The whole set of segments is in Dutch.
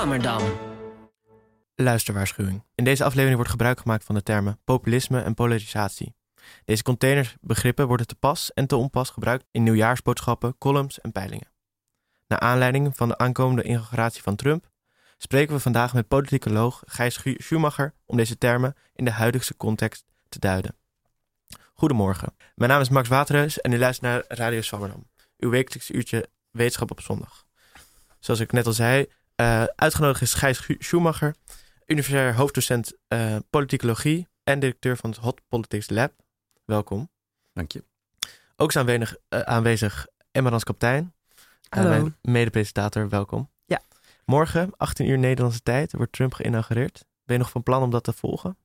Swammerdam. Luisterwaarschuwing. In deze aflevering wordt gebruik gemaakt van de termen populisme en polarisatie. Deze containerbegrippen worden te pas en te onpas gebruikt in nieuwjaarsboodschappen, columns en peilingen. Naar aanleiding van de aankomende inauguratie van Trump spreken we vandaag met politicoloog Gijs Schumacher om deze termen in de huidige context te duiden. Goedemorgen, mijn naam is Max Waterhuis en u luistert naar Radio Swammerdam, uw wekelijks uurtje wetenschap op zondag. Zoals ik net al zei, uitgenodigd is Gijs Schumacher, universitair hoofddocent politicologie en directeur van het Hot Politics Lab. Welkom. Dank je. Ook is aanwezig Emma Rans-Kaptein, mijn mede-presentator. Welkom. Ja. Morgen, 18 uur Nederlandse tijd, wordt Trump geïnaugureerd. Ben je nog van plan om dat te volgen?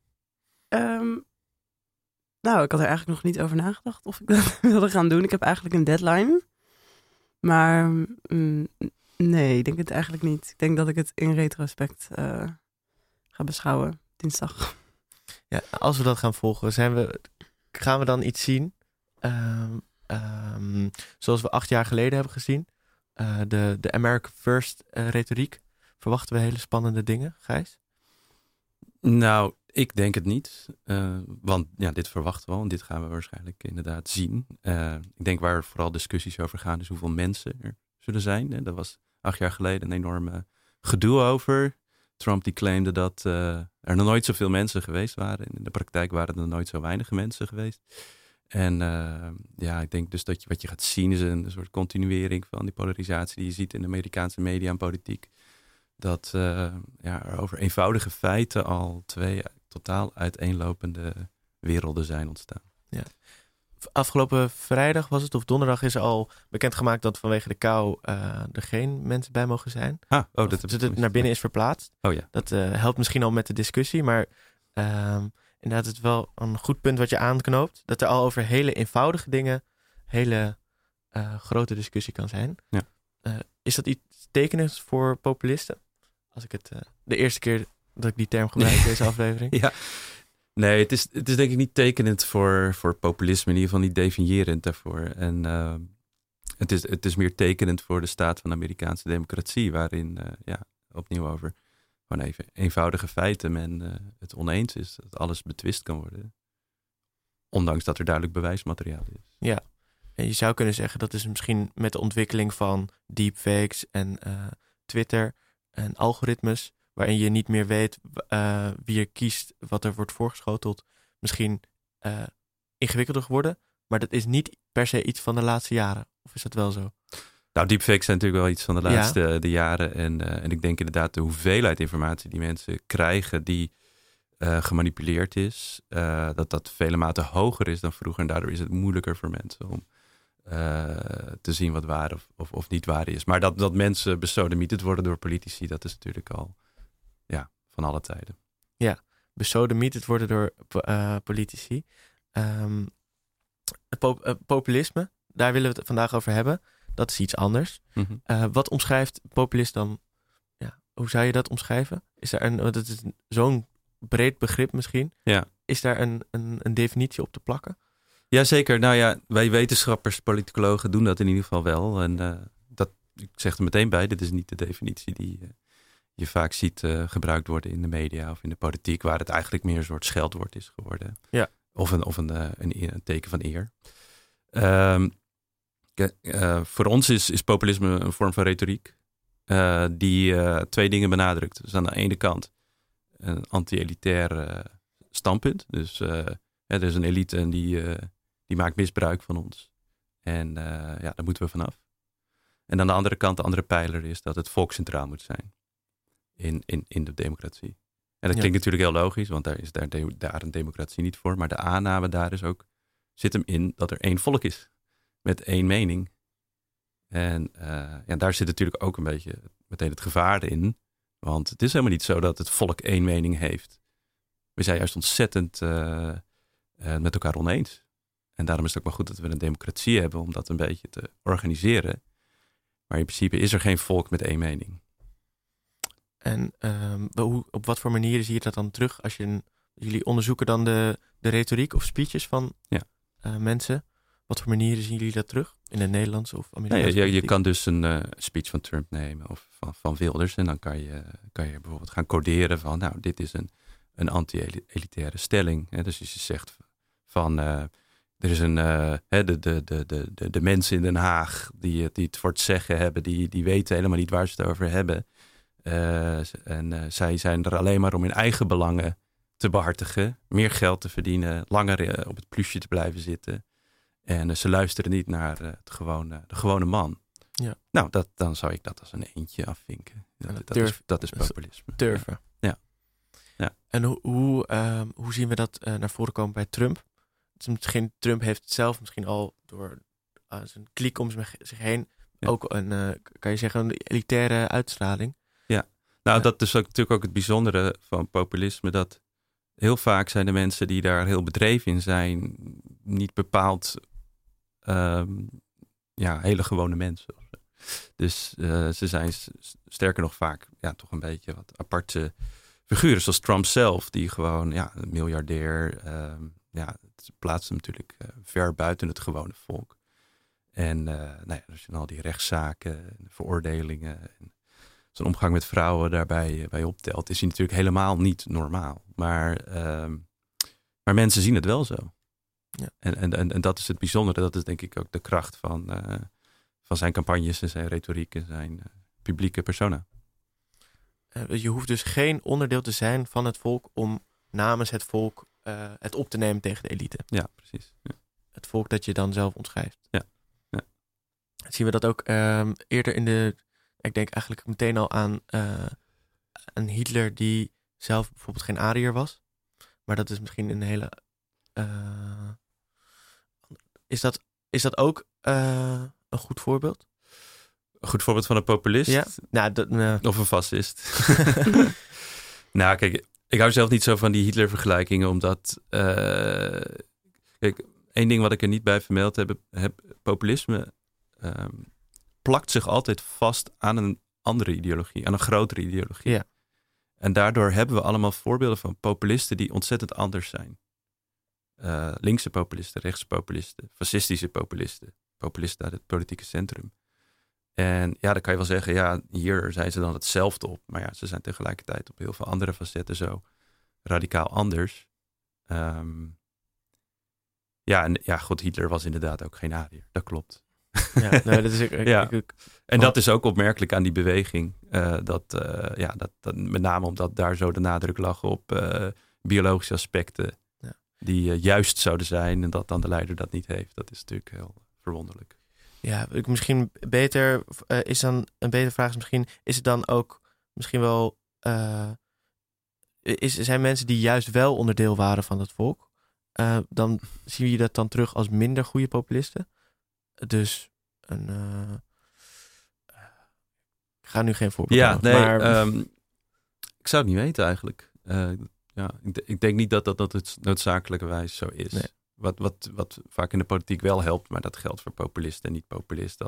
Nou, ik had er eigenlijk nog niet over nagedacht of ik dat wilde gaan doen. Ik heb eigenlijk een deadline. Maar nee, ik denk het eigenlijk niet. Ik denk dat ik het in retrospect ga beschouwen dinsdag. Ja, als we dat gaan volgen, gaan we dan iets zien? Zoals we 8 jaar geleden hebben gezien. De America First retoriek. Verwachten we hele spannende dingen, Gijs? Nou, ik denk het niet. Want ja, dit verwachten we al en dit gaan we waarschijnlijk inderdaad zien. Ik denk waar vooral discussies over gaan is hoeveel mensen er zullen zijn. Dat was 8 jaar geleden een enorme gedoe over. Trump die claimde dat er nog nooit zoveel mensen geweest waren. In de praktijk waren er nooit zo weinig mensen geweest. En ik denk dus dat wat je gaat zien is een soort continuering van die polarisatie die je ziet in de Amerikaanse media en politiek. Dat er over eenvoudige feiten al 2 totaal uiteenlopende werelden zijn ontstaan. Ja. Afgelopen vrijdag was het, of donderdag, is er al bekendgemaakt dat vanwege de kou er geen mensen bij mogen zijn. Dat het naar binnen is verplaatst. Oh ja. Dat helpt misschien al met de discussie, maar inderdaad het is wel een goed punt wat je aanknoopt. Dat er al over hele eenvoudige dingen hele grote discussie kan zijn. Ja. Is dat iets tekenends voor populisten? Als ik het de eerste keer dat ik die term gebruik in deze aflevering. Ja. Nee, het is denk ik niet tekenend voor populisme, in ieder geval niet definiërend daarvoor. En het is meer tekenend voor de staat van de Amerikaanse democratie, waarin opnieuw over gewoon even eenvoudige feiten men het oneens is, dat alles betwist kan worden. Ondanks dat er duidelijk bewijsmateriaal is. Ja, en je zou kunnen zeggen dat is misschien met de ontwikkeling van deepfakes en Twitter en algoritmes, waarin je niet meer weet wie je kiest, wat er wordt voorgeschoteld, misschien ingewikkelder geworden. Maar dat is niet per se iets van de laatste jaren. Of is dat wel zo? Nou, deepfakes zijn natuurlijk wel iets van de laatste de jaren. En ik denk inderdaad de hoeveelheid informatie die mensen krijgen die gemanipuleerd is, dat vele maten hoger is dan vroeger. En daardoor is het moeilijker voor mensen om te zien wat waar of niet waar is. Maar dat mensen besodemieterd worden door politici, dat is natuurlijk al van alle tijden. Ja, besodemieterd worden door politici. Populisme, daar willen we het vandaag over hebben. Dat is iets anders. Mm-hmm. Wat omschrijft populist dan? Ja, hoe zou je dat omschrijven? Is er want het is zo'n breed begrip misschien. Ja. Is daar een definitie op te plakken? Jazeker. Nou ja, wij wetenschappers, politicologen doen dat in ieder geval wel. En ik zeg er meteen bij, dit is niet de definitie die je vaak ziet gebruikt worden in de media of in de politiek, waar het eigenlijk meer een soort scheldwoord is geworden. Ja. Of een teken van eer. Voor ons is populisme een vorm van retoriek die 2 dingen benadrukt. Dus aan de ene kant een anti-elitair standpunt. Dus er is een elite en die maakt misbruik van ons. En daar moeten we vanaf. En aan de andere kant, de andere pijler is dat het volk centraal moet zijn in de democratie. En dat klinkt natuurlijk heel logisch, want daar is daar een democratie niet voor. Maar de aanname daar is ook, zit hem in dat er 1 volk is met 1 mening. En daar zit natuurlijk ook een beetje meteen het gevaar in. Want het is helemaal niet zo dat het volk 1 mening heeft. We zijn juist ontzettend met elkaar oneens. En daarom is het ook wel goed dat we een democratie hebben om dat een beetje te organiseren. Maar in principe is er geen volk met 1 mening. En op wat voor manieren zie je dat dan terug? Jullie onderzoeken dan de retoriek of speeches van mensen. Wat voor manieren zien jullie dat terug? In het Nederlands of Amerikaans? Je kan dus een speech van Trump nemen of van Wilders. En dan kan je bijvoorbeeld gaan coderen van, nou, dit is een anti-elitaire stelling. Hè? Dus als je zegt van, er is de mensen in Den Haag die het voor het zeggen hebben, die weten helemaal niet waar ze het over hebben. Zij zijn er alleen maar om hun eigen belangen te behartigen, meer geld te verdienen, langer op het plusje te blijven zitten. En ze luisteren niet naar de gewone man. Ja. Nou, dan zou ik dat als een eentje afvinken. Dat is populisme. Durven. Ja. En hoe zien we dat naar voren komen bij Trump? Trump heeft het zelf misschien al door zijn kliek om zich heen ook kan je zeggen, een elitaire uitstraling. Ja, nou dat is natuurlijk ook het bijzondere van populisme, dat heel vaak zijn de mensen die daar heel bedreven in zijn niet bepaald hele gewone mensen. Dus ze zijn sterker nog vaak toch een beetje wat aparte figuren, zoals Trump zelf, die gewoon een miljardair, het plaatst hem natuurlijk ver buiten het gewone volk. En als je al die rechtszaken, veroordelingen en zijn omgang met vrouwen daarbij bij optelt, is hij natuurlijk helemaal niet normaal. Maar mensen zien het wel zo. Ja. En dat is het bijzondere. Dat is denk ik ook de kracht van zijn campagnes en zijn retoriek en zijn publieke persona. Je hoeft dus geen onderdeel te zijn van het volk om namens het volk het op te nemen tegen de elite. Ja, precies. Ja. Het volk dat je dan zelf omschrijft. Ja. Zien we dat ook eerder ik denk eigenlijk meteen al aan een Hitler die zelf bijvoorbeeld geen Ariër was. Maar dat is misschien een hele... Is dat ook een goed voorbeeld? Een goed voorbeeld van een populist? Ja. Nou, of een fascist? Nou, kijk, ik hou zelf niet zo van die Hitler-vergelijkingen, omdat... kijk, één ding wat ik er niet bij vermeld heb populisme plakt zich altijd vast aan een andere ideologie, aan een grotere ideologie. Ja. En daardoor hebben we allemaal voorbeelden van populisten die ontzettend anders zijn. Linkse populisten, rechtse populisten, fascistische populisten, populisten uit het politieke centrum. En dan kan je wel zeggen, hier zijn ze dan hetzelfde op. Maar ze zijn tegelijkertijd op heel veel andere facetten zo radicaal anders. God, Hitler was inderdaad ook geen Ariër. Dat klopt. Ja, dat is En dat is ook opmerkelijk aan die beweging. Dat met name omdat daar zo de nadruk lag op biologische aspecten. Ja. Die juist zouden zijn en dat dan de leider dat niet heeft. Dat is natuurlijk heel verwonderlijk. Ja, misschien beter is dan een betere vraag is misschien, is het dan ook misschien wel zijn mensen die juist wel onderdeel waren van het volk, dan zie je dat dan terug als minder goede populisten? Dus ik ga nu geen voorbeeld maar ik zou het niet weten eigenlijk. Ik denk niet dat het noodzakelijkerwijs zo is. Nee. Wat vaak in de politiek wel helpt, maar dat geldt voor populisten en niet-populisten.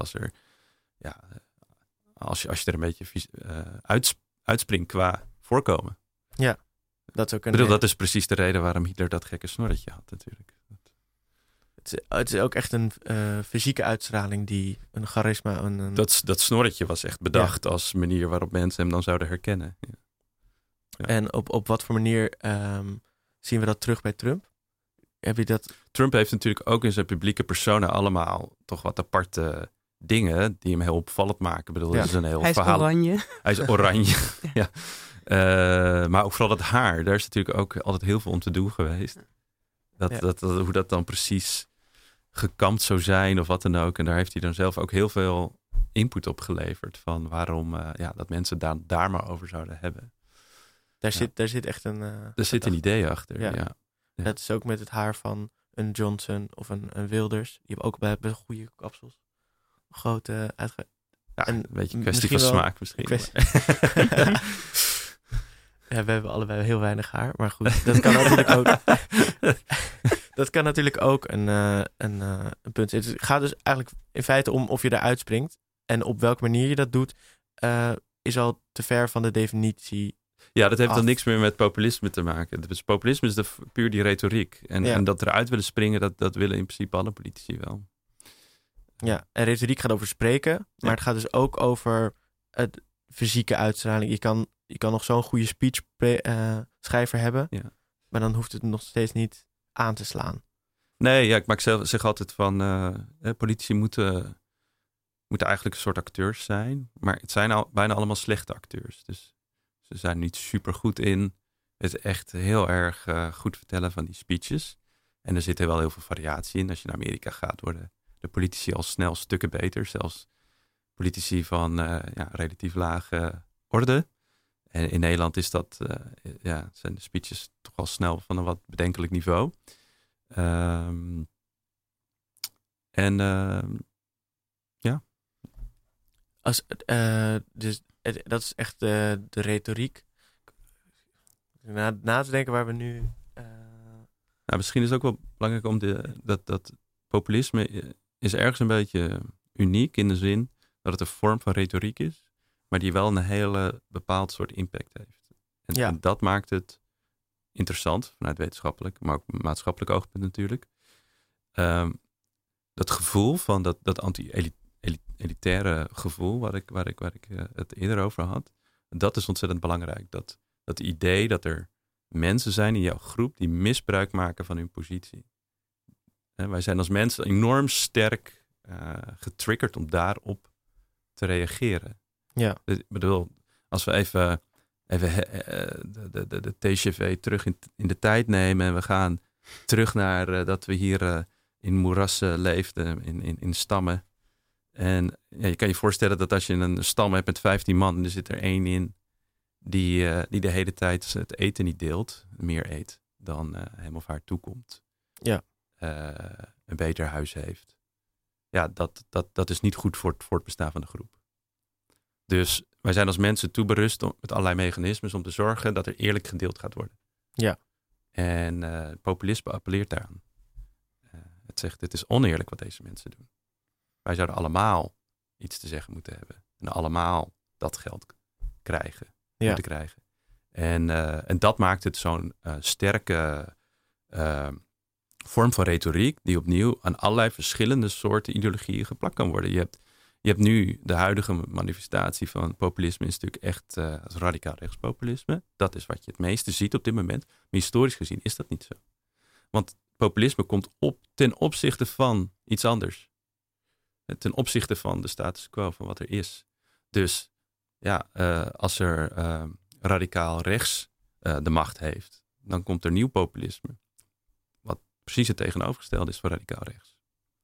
Als je er een beetje uitspringt qua voorkomen. Ja, dat is ook dat is precies de reden waarom Hitler dat gekke snorretje had natuurlijk. Het is ook echt een fysieke uitstraling, een charisma. Dat snorretje was echt bedacht als manier waarop mensen hem dan zouden herkennen. Ja. Ja. En op wat voor manier zien we dat terug bij Trump? Heb je dat? Trump heeft natuurlijk ook in zijn publieke persona allemaal toch wat aparte dingen die hem heel opvallend maken. Ik bedoel, dat is een heel verhaal. Hij is oranje. Ja. Maar ook vooral dat haar, daar is natuurlijk ook altijd heel veel om te doen geweest. Hoe dat dan precies gekamd zou zijn of wat dan ook. En daar heeft hij dan zelf ook heel veel input op geleverd van waarom dat mensen daar maar over zouden hebben. Daar zit echt er zit een idee achter, ja. Dat is ook met het haar van een Johnson of een Wilders. Die hebben ook best goede kapsels. Grote een beetje een kwestie van smaak misschien. Ja, we hebben allebei heel weinig haar. Maar goed, dat kan natuurlijk ook... dat kan natuurlijk ook een punt zijn. Het gaat dus eigenlijk in feite om of je eruit springt. En op welke manier je dat doet, is al te ver van de definitie. Ja, dat heeft af. dan niks meer met populisme te maken. Dus populisme is puur die retoriek. En dat eruit willen springen, dat willen in principe alle politici wel. Ja, en retoriek gaat over spreken, maar het gaat dus ook over het fysieke uitstraling. Je kan nog zo'n goede speechschrijver hebben, maar dan hoeft het nog steeds niet aan te slaan. Nee, ja, ik maak zeg altijd van politici moeten eigenlijk een soort acteurs zijn, maar het zijn bijna allemaal slechte acteurs. Dus ze zijn niet super goed in het echt heel erg goed vertellen van die speeches. En er zit er wel heel veel variatie in. Als je naar Amerika gaat, worden de politici al snel stukken beter. Zelfs politici van relatief lage orde. En in Nederland is zijn de speeches toch al snel van een wat bedenkelijk niveau. Dus dat is echt de retoriek. Na te denken waar we nu... Misschien is het ook wel belangrijk om dat populisme is ergens een beetje uniek in de zin dat het een vorm van retoriek is, maar die wel een hele bepaald soort impact heeft. En dat maakt het interessant vanuit wetenschappelijk, maar ook maatschappelijk oogpunt natuurlijk. Dat gevoel van dat anti-elitaire gevoel waar ik het eerder over had, dat is ontzettend belangrijk. Dat idee dat er mensen zijn in jouw groep die misbruik maken van hun positie. Wij zijn als mensen enorm sterk getriggerd om daarop te reageren. Ja. Dus, ik bedoel, als we even de TGV terug in de tijd nemen en we gaan terug naar dat we hier in moerassen leefden, in stammen. En je kan je voorstellen dat als je een stam hebt met 15 man en er zit er één in die de hele tijd het eten niet deelt, meer eet dan hem of haar toekomt. Ja. Een beter huis heeft. Ja, dat is niet goed voor het voortbestaan van de groep. Dus wij zijn als mensen toeberust met allerlei mechanismes om te zorgen dat er eerlijk gedeeld gaat worden. Ja. En populisme appelleert daaraan. Het zegt, het is oneerlijk wat deze mensen doen. Wij zouden allemaal iets te zeggen moeten hebben. En allemaal dat geld moeten krijgen. En dat maakt het zo'n sterke vorm van retoriek die opnieuw aan allerlei verschillende soorten ideologieën geplakt kan worden. Je hebt nu de huidige manifestatie van populisme is natuurlijk echt als radicaal rechtspopulisme. Dat is wat je het meeste ziet op dit moment. Maar historisch gezien is dat niet zo. Want populisme komt op ten opzichte van iets anders. Ten opzichte van de status quo, van wat er is. Dus als er radicaal rechts de macht heeft, dan komt er nieuw populisme. Wat precies het tegenovergestelde is van radicaal rechts.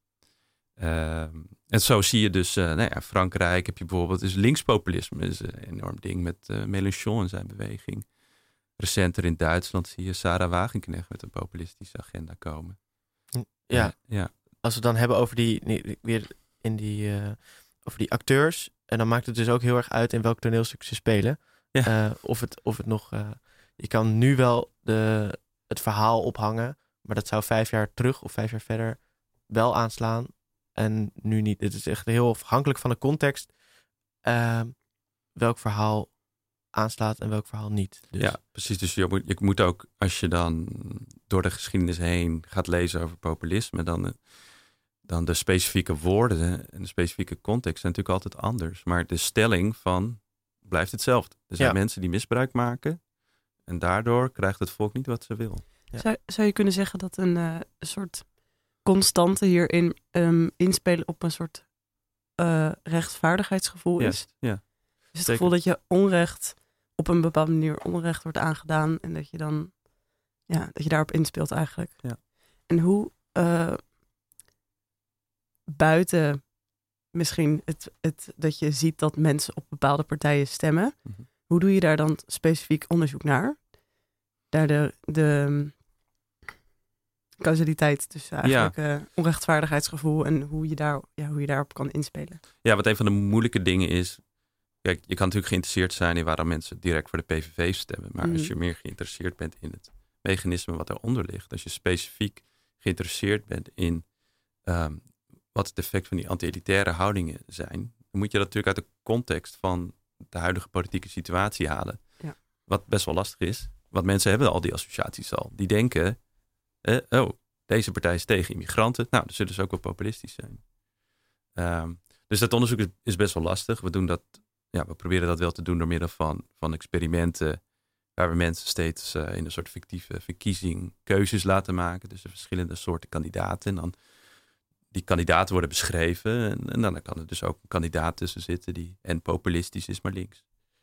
En zo zie je dus, Frankrijk heb je bijvoorbeeld, is linkspopulisme is een enorm ding met Mélenchon en zijn beweging. Recenter in Duitsland zie je Sarah Wagenknecht met een populistische agenda komen. Ja. Ja. Als we het dan hebben over over die acteurs, en dan maakt het dus ook heel erg uit in welk toneelstuk ze spelen. Ja. Of het nog... je kan nu wel het verhaal ophangen, maar dat zou 5 jaar terug of 5 jaar verder wel aanslaan. En nu niet. Het is echt heel afhankelijk van de context welk verhaal aanslaat en welk verhaal niet. Dus. Ja, precies. Dus je moet ook, als je dan door de geschiedenis heen gaat lezen over populisme, dan de specifieke woorden en de specifieke context zijn natuurlijk altijd anders. Maar de stelling van blijft hetzelfde. Er zijn mensen die misbruik maken en daardoor krijgt het volk niet wat ze wil. Ja. Zou je kunnen zeggen dat een soort constante hierin inspelen op een soort rechtvaardigheidsgevoel is? Ja. Dus het gevoel dat je op een bepaalde manier onrecht wordt aangedaan en dat je dan dat je daarop inspeelt eigenlijk. Ja. En hoe buiten misschien het dat je ziet dat mensen op bepaalde partijen stemmen, hoe doe je daar dan specifiek onderzoek naar? Daar de causaliteit tussen eigenlijk onrechtvaardigheidsgevoel en hoe je daarop kan inspelen. Ja, wat een van de moeilijke dingen is, kijk, je kan natuurlijk geïnteresseerd zijn in waarom mensen direct voor de PVV stemmen. Maar als je meer geïnteresseerd bent in het mechanisme wat eronder ligt, als je specifiek geïnteresseerd bent in wat het effect van die anti-elitaire houdingen zijn, dan moet je dat natuurlijk uit de context van de huidige politieke situatie halen. Ja. wat best wel lastig is. Want mensen hebben al die associaties al. Die denken, deze partij is tegen immigranten. Nou, dan zullen ze ook wel populistisch zijn. Dus dat onderzoek is best wel lastig. We proberen dat wel te doen door middel van experimenten. Waar we mensen steeds in een soort fictieve verkiezing keuzes laten maken. Dus verschillende soorten kandidaten. En dan die kandidaten worden beschreven. En dan kan er dus ook een kandidaat tussen zitten die en populistisch is, maar links.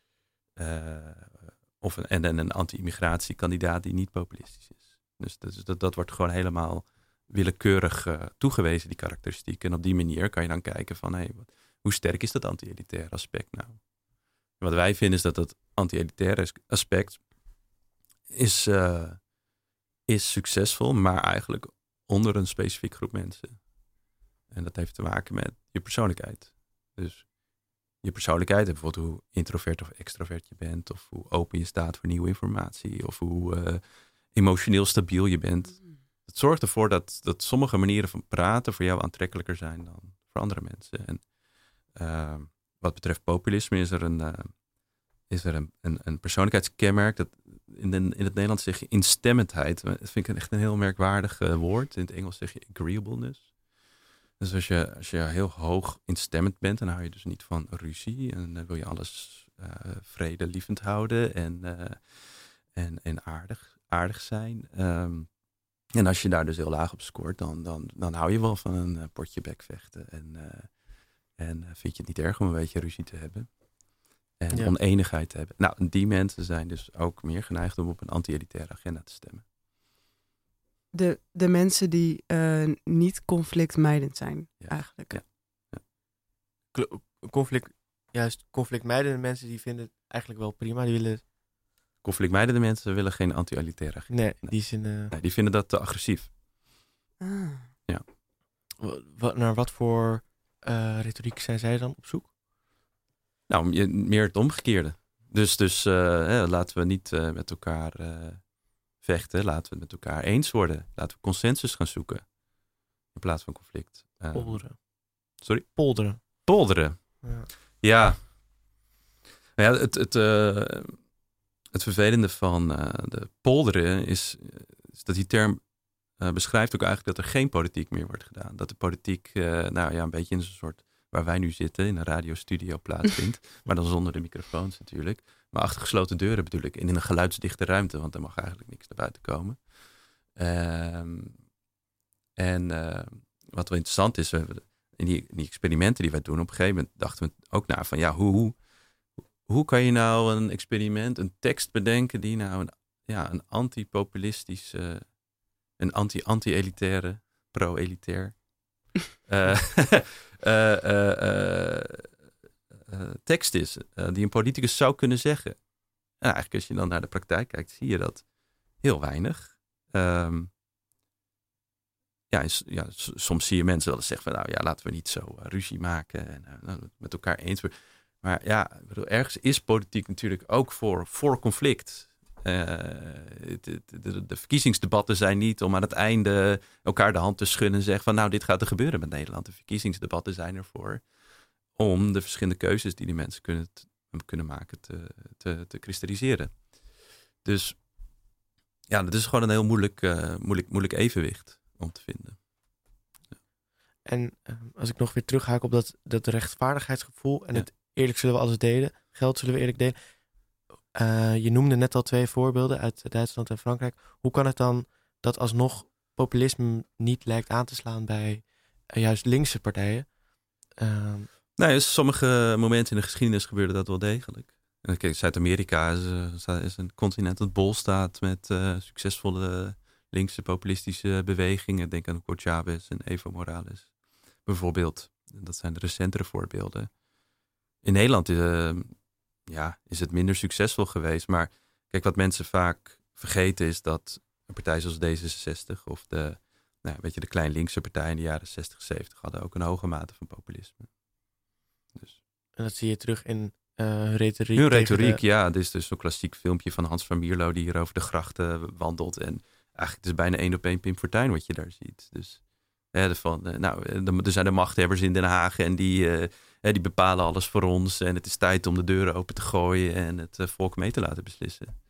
En een anti-immigratiekandidaat die niet populistisch is. Dus dat wordt gewoon helemaal willekeurig toegewezen, die karakteristieken. En op die manier kan je dan kijken van, hoe sterk is dat anti-elitaire aspect nou? En wat wij vinden is dat dat anti-elitaire aspect is succesvol, maar eigenlijk onder een specifiek groep mensen. En dat heeft te maken met je persoonlijkheid. Dus je persoonlijkheid, bijvoorbeeld hoe introvert of extrovert je bent, of hoe open je staat voor nieuwe informatie, of hoe emotioneel stabiel je bent. Het zorgt ervoor dat sommige manieren van praten voor jou aantrekkelijker zijn dan voor andere mensen. En wat betreft populisme is er een persoonlijkheidskenmerk. Dat in het Nederlands zeg je instemmendheid. Dat vind ik echt een heel merkwaardig woord. In het Engels zeg je agreeableness. Dus als je heel hoog instemmend bent, dan hou je dus niet van ruzie. En dan wil je alles vredelievend houden en aardig zijn. En als je daar dus heel laag op scoort, dan hou je wel van een potje bekvechten. En vind je het niet erg om een beetje ruzie te hebben. En oneenigheid te hebben. Nou, die mensen zijn dus ook meer geneigd om op een anti-elitaire agenda te stemmen. De mensen die niet conflictmijdend zijn, eigenlijk. Ja. Conflictmijdende mensen die vinden het eigenlijk wel prima. Die willen... Conflictmijdende mensen willen geen anti-elitaire agenda. Nee. Die vinden dat te agressief. Ja. Naar wat voor retoriek zijn zij dan op zoek? Nou, meer het omgekeerde. Dus laten we niet met elkaar vechten. Laten we het met elkaar eens worden. Laten we consensus gaan zoeken. In plaats van conflict. Polderen. Sorry? Polderen. Ja. Nou ja, het vervelende van de polderen is dat die term beschrijft ook eigenlijk dat er geen politiek meer wordt gedaan. Dat de politiek een beetje in een soort, waar wij nu zitten, in een radiostudio plaatsvindt. Maar dan zonder de microfoons natuurlijk. Maar achter gesloten deuren bedoel ik. En in een geluidsdichte ruimte, want er mag eigenlijk niks naar buiten komen. Wat wel interessant is, in die experimenten die wij doen, op een gegeven moment dachten we ook na van hoe kan je nou een experiment, een tekst bedenken die nou een anti-populistische, een anti-elitaire, pro-elitair tekst is, die een politicus zou kunnen zeggen. En eigenlijk als je dan naar de praktijk kijkt, zie je dat heel weinig. Soms zie je mensen wel eens zeggen van laten we niet zo ruzie maken en met elkaar eens worden. Maar ergens is politiek natuurlijk ook voor conflict. De verkiezingsdebatten zijn niet om aan het einde elkaar de hand te schudden en zeggen van dit gaat er gebeuren met Nederland. De verkiezingsdebatten zijn ervoor om de verschillende keuzes die mensen kunnen maken te kristalliseren. Dus dat is gewoon een heel moeilijk evenwicht om te vinden. Ja. En als ik nog weer terughaak op dat rechtvaardigheidsgevoel en het eerlijk zullen we alles delen, geld zullen we eerlijk delen. Je noemde net al 2 voorbeelden uit Duitsland en Frankrijk. Hoe kan het dan dat alsnog populisme niet lijkt aan te slaan bij juist linkse partijen? Sommige momenten in de geschiedenis gebeurde dat wel degelijk. Kijk, Zuid-Amerika is een continent dat bol staat met succesvolle linkse populistische bewegingen. Denk aan Hugo Chavez en Evo Morales. Bijvoorbeeld, dat zijn de recentere voorbeelden. In Nederland is het minder succesvol geweest. Maar kijk, wat mensen vaak vergeten is dat een partij zoals D66 of de klein linkse partijen in de jaren 60, 70 hadden ook een hoge mate van populisme. Dus. En dat zie je terug in retoriek. Hun retoriek, dit is dus zo'n klassiek filmpje van Hans van Mierlo die hier over de grachten wandelt. En eigenlijk het is bijna 1 op 1 Pim Fortuyn wat je daar ziet. Dus er zijn de machthebbers in Den Haag en die bepalen alles voor ons. En het is tijd om de deuren open te gooien en het volk mee te laten beslissen.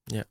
Ja.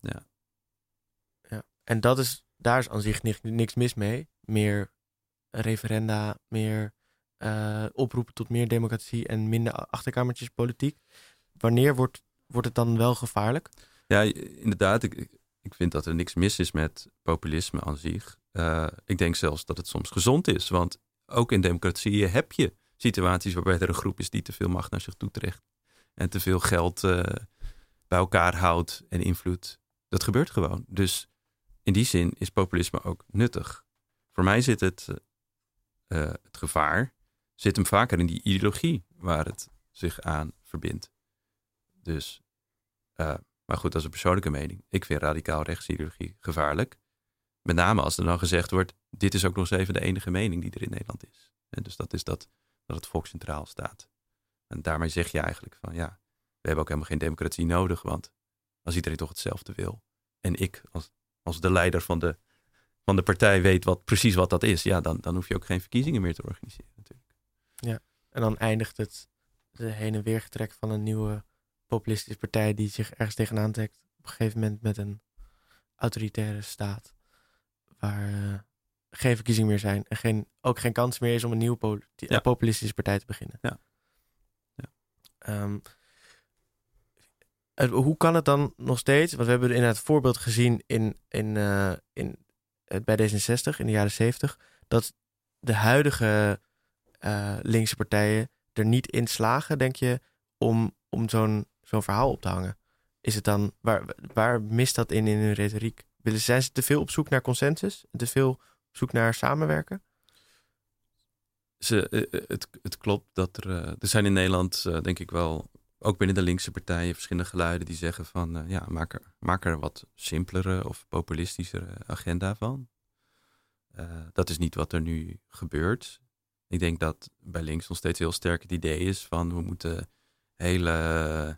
En daar is aan zich niks mis mee. Meer referenda, meer oproepen tot meer democratie en minder achterkamertjespolitiek. Wanneer wordt het dan wel gevaarlijk? Ja, inderdaad. Ik vind dat er niks mis is met populisme aan zich. Ik denk zelfs dat het soms gezond is. Want ook in democratieën heb je situaties waarbij er een groep is die te veel macht naar zich toe trekt. En te veel geld bij elkaar houdt en invloed. Dat gebeurt gewoon. Dus in die zin is populisme ook nuttig. Voor mij zit het gevaar zit hem vaker in die ideologie waar het zich aan verbindt. Dus, maar goed, dat is een persoonlijke mening. Ik vind radicaal rechtsideologie gevaarlijk. Met name als er dan gezegd wordt, dit is ook nog eens even de enige mening die er in Nederland is. En dus dat is dat het volk centraal staat. En daarmee zeg je eigenlijk van ja, we hebben ook helemaal geen democratie nodig, want als iedereen toch hetzelfde wil. En ik als de leider van de partij weet precies wat dat is, ja, dan hoef je ook geen verkiezingen meer te organiseren natuurlijk. Ja, en dan eindigt het de heen en weer getrek van een nieuwe populistische partij die zich ergens tegenaan trekt op een gegeven moment met een autoritaire staat waar geen verkiezingen meer zijn en ook geen kans meer is om een nieuwe populistische partij te beginnen. Ja. Hoe kan het dan nog steeds? Want we hebben inderdaad het voorbeeld gezien bij D66 in de jaren 70, dat de huidige linkse partijen er niet in slagen, denk je, om zo'n verhaal op te hangen. Is het dan, waar mist dat in hun retoriek? Zijn ze te veel op zoek naar consensus? Te veel op zoek naar samenwerken? Het klopt dat er zijn in Nederland, denk ik wel, ook binnen de linkse partijen verschillende geluiden die zeggen van maak er wat simpelere of populistischere agenda van. Dat is niet wat er nu gebeurt. Ik denk dat bij links nog steeds heel sterk het idee is van we moeten hele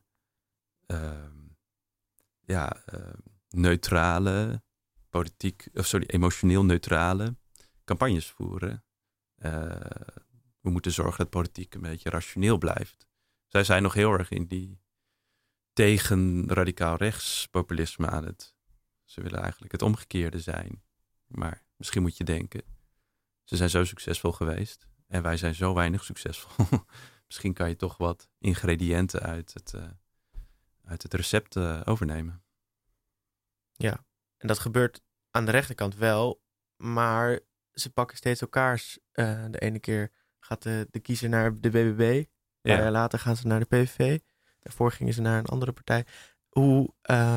neutrale, emotioneel neutrale campagnes voeren. We moeten zorgen dat politiek een beetje rationeel blijft. Zij zijn nog heel erg in die tegen radicaal rechtspopulisme aan het. Ze willen eigenlijk het omgekeerde zijn. Maar misschien moet je denken, ze zijn zo succesvol geweest en wij zijn zo weinig succesvol. Misschien kan je toch wat ingrediënten uit het recept overnemen. Ja, en dat gebeurt aan de rechterkant wel, maar ze pakken steeds elkaars. De ene keer gaat de kiezer naar de BBB, een paar jaar later gaan ze naar de PVV. Daarvoor gingen ze naar een andere partij. Hoe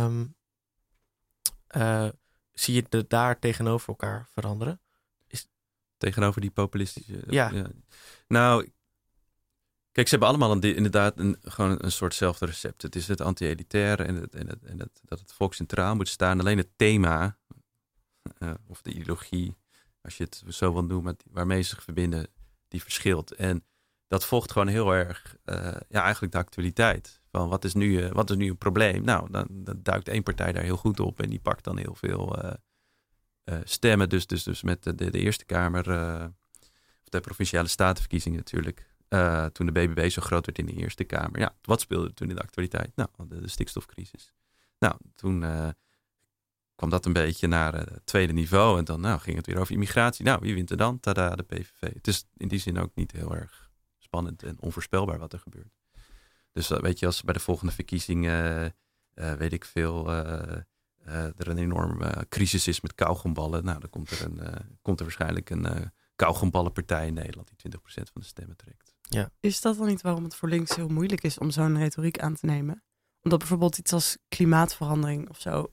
zie je het daar tegenover elkaar veranderen? Tegenover die populistische... Ja. Nou, kijk, ze hebben allemaal inderdaad gewoon een soortzelfde recept. Het is het anti-elitaire en dat het volk centraal moet staan. Alleen het thema, of de ideologie, als je het zo wil noemen, waarmee ze zich verbinden, die verschilt. En dat volgt gewoon heel erg, eigenlijk de actualiteit. Van wat is nu een probleem? Nou, dan duikt één partij daar heel goed op en die pakt dan heel veel stemmen. Dus met de Eerste Kamer, of de Provinciale Statenverkiezingen natuurlijk. Toen de BBB zo groot werd in de Eerste Kamer. Ja, wat speelde toen in de actualiteit? Nou, de stikstofcrisis. Nou, toen kwam dat een beetje naar het tweede niveau. En dan ging het weer over immigratie. Nou, wie wint er dan? Tada, de PVV. Het is in die zin ook niet heel erg spannend en onvoorspelbaar wat er gebeurt. Dus weet je, als bij de volgende verkiezingen, weet ik veel, er een enorme crisis is met kauwgomballen. Nou, dan komt er waarschijnlijk een kauwgomballenpartij in Nederland die 20% van de stemmen trekt. Ja. Is dat dan niet waarom het voor links heel moeilijk is om zo'n retoriek aan te nemen? Omdat bijvoorbeeld iets als klimaatverandering of zo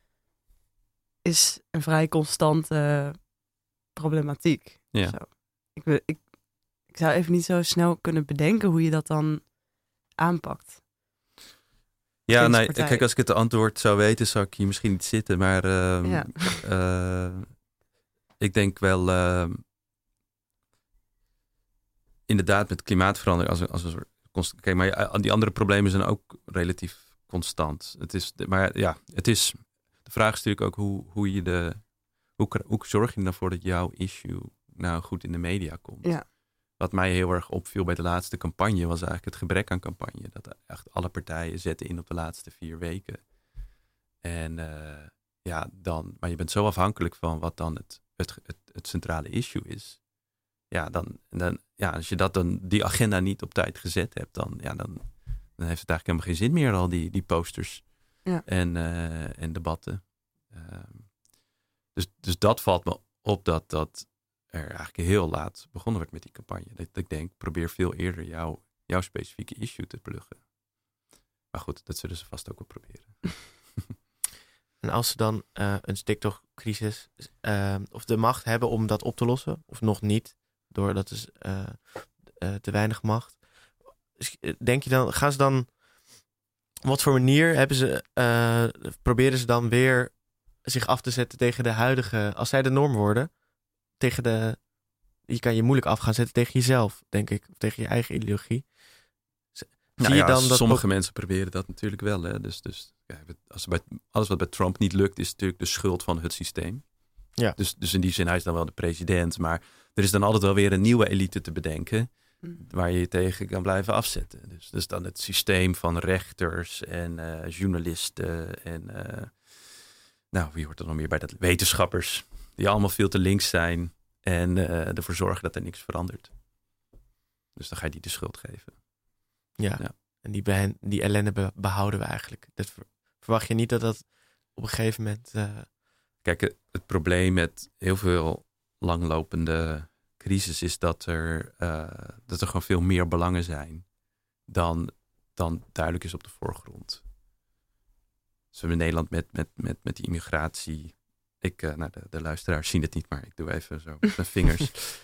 is een vrij constante problematiek. Ja. Zo. Ik zou even niet zo snel kunnen bedenken hoe je dat dan aanpakt. Ja, nee, kijk, als ik het antwoord zou weten, zou ik hier misschien niet zitten. Maar ik denk wel, inderdaad met klimaatverandering als een soort... Kijk, maar die andere problemen zijn ook relatief constant. De vraag is natuurlijk ook hoe zorg je ervoor dat jouw issue nou goed in de media komt. Ja. Wat mij heel erg opviel bij de laatste campagne was eigenlijk het gebrek aan campagne. Dat echt alle partijen zetten in op de laatste 4 weken. En maar je bent zo afhankelijk van wat dan het centrale issue is. Ja, als je die agenda niet op tijd gezet hebt, dan heeft het eigenlijk helemaal geen zin meer, al die posters en debatten. Dus dat valt me op dat er eigenlijk heel laat begonnen werd met die campagne. Dat ik denk, probeer veel eerder jouw specifieke issue te pluggen. Maar goed, dat zullen ze vast ook wel proberen. En als ze dan een stikstofcrisis of de macht hebben om dat op te lossen, of nog niet, doordat is te weinig macht. Denk je dan, gaan ze dan, op wat voor manier proberen ze dan weer zich af te zetten tegen de huidige, als zij de norm worden, je kan je moeilijk af gaan zetten tegen jezelf, denk ik, of tegen je eigen ideologie. Zie je dan dat sommige mensen proberen dat natuurlijk wel. Hè? Dus alles wat bij Trump niet lukt, is natuurlijk de schuld van het systeem. Ja. Dus in die zin, hij is dan wel de president. Maar er is dan altijd wel weer een nieuwe elite te bedenken, waar je tegen kan blijven afzetten. Dus dan het systeem van rechters en journalisten en wie hoort er nog meer bij? Dat wetenschappers, die allemaal veel te links zijn en ervoor zorgen dat er niks verandert. Dus dan ga je die de schuld geven. Ja. En die ellende behouden we eigenlijk. Dat verwacht je niet dat op een gegeven moment... Kijk, het probleem met heel veel langlopende crisis is dat er gewoon veel meer belangen zijn dan duidelijk is op de voorgrond. Dus we hebben in Nederland met die immigratie. De luisteraars zien het niet, maar ik doe even zo met mijn vingers.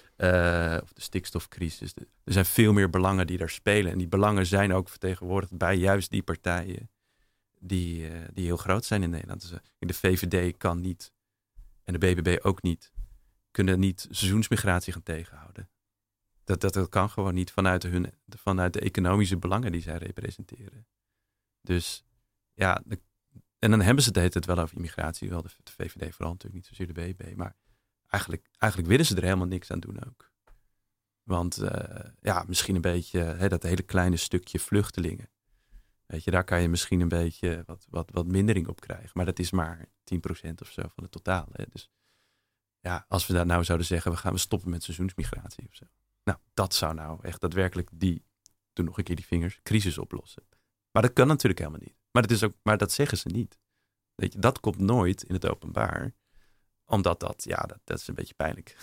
Of de stikstofcrisis. Er zijn veel meer belangen die daar spelen. En die belangen zijn ook vertegenwoordigd bij juist die partijen die heel groot zijn in Nederland. Dus de VVD kan niet, en de BBB ook niet, kunnen niet seizoensmigratie gaan tegenhouden. Dat kan gewoon niet vanuit de economische belangen die zij representeren. Dus ja, en dan hebben ze het wel over immigratie. Wel de VVD vooral natuurlijk, niet zozeer de BBB. Maar eigenlijk willen ze er helemaal niks aan doen ook. Want misschien een beetje dat hele kleine stukje vluchtelingen. Weet je, daar kan je misschien een beetje wat mindering op krijgen. Maar dat is maar 10% of zo van het totaal. Hè. Dus ja, als we daar nou zouden zeggen, we stoppen met seizoensmigratie of zo. Nou, dat zou nou echt daadwerkelijk doe nog een keer die vingers, crisis oplossen. Maar dat kan natuurlijk helemaal niet. Maar dat zeggen ze niet. Weet je, dat komt nooit in het openbaar. Omdat dat is een beetje pijnlijk.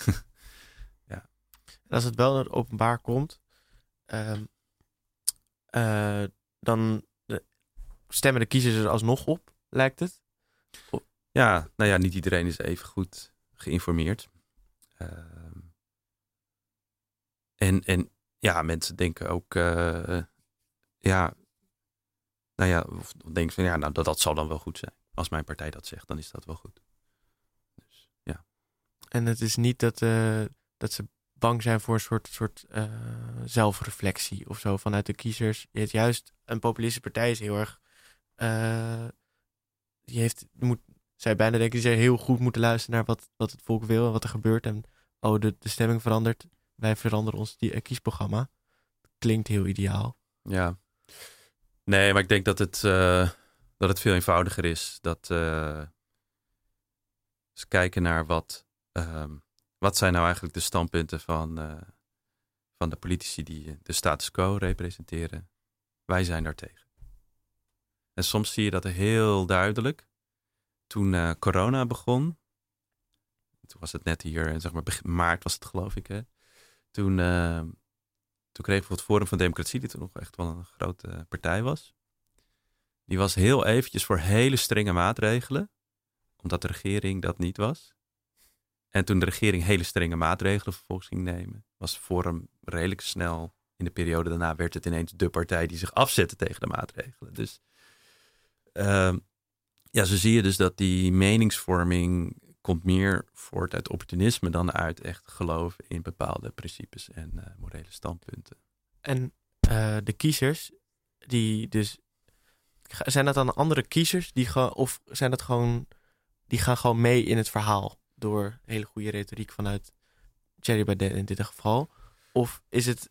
Ja. En als het wel naar het openbaar komt, dan stemmen de kiezers er alsnog op, lijkt het? Ja, niet iedereen is even goed geïnformeerd. En mensen denken ook, of denken van dat zal dan wel goed zijn. Als mijn partij dat zegt, dan is dat wel goed. Dus, ja. En het is niet dat ze bang zijn voor een soort zelfreflectie of zo vanuit de kiezers. Je hebt juist een populistische partij is heel erg... zij bijna denken, die heel goed moeten luisteren naar wat het volk wil en wat er gebeurt. En de stemming verandert. Wij veranderen ons kiesprogramma. Klinkt heel ideaal. Ja. Nee, maar ik denk dat het veel eenvoudiger is. Dat eens kijken naar wat zijn nou eigenlijk de standpunten van de politici die de status quo representeren. Wij zijn daartegen. En soms zie je dat heel duidelijk. Toen corona begon, toen was het net hier, zeg maar begin maart was het geloof ik. Hè? Toen kreeg we het Forum van Democratie, die toen nog echt wel een grote partij was. Die was heel eventjes voor hele strenge maatregelen, omdat de regering dat niet was. En toen de regering hele strenge maatregelen vervolgens ging nemen, was Forum redelijk snel, in de periode daarna werd het ineens de partij die zich afzette tegen de maatregelen. Dus zo zie je dus dat die meningsvorming komt meer voort uit opportunisme dan uit echt geloven in bepaalde principes en morele standpunten. En de kiezers, die dus... Zijn dat dan andere kiezers of zijn dat gewoon... Die gaan gewoon mee in het verhaal door hele goede retoriek vanuit Thierry Baudet in dit geval? Of is het...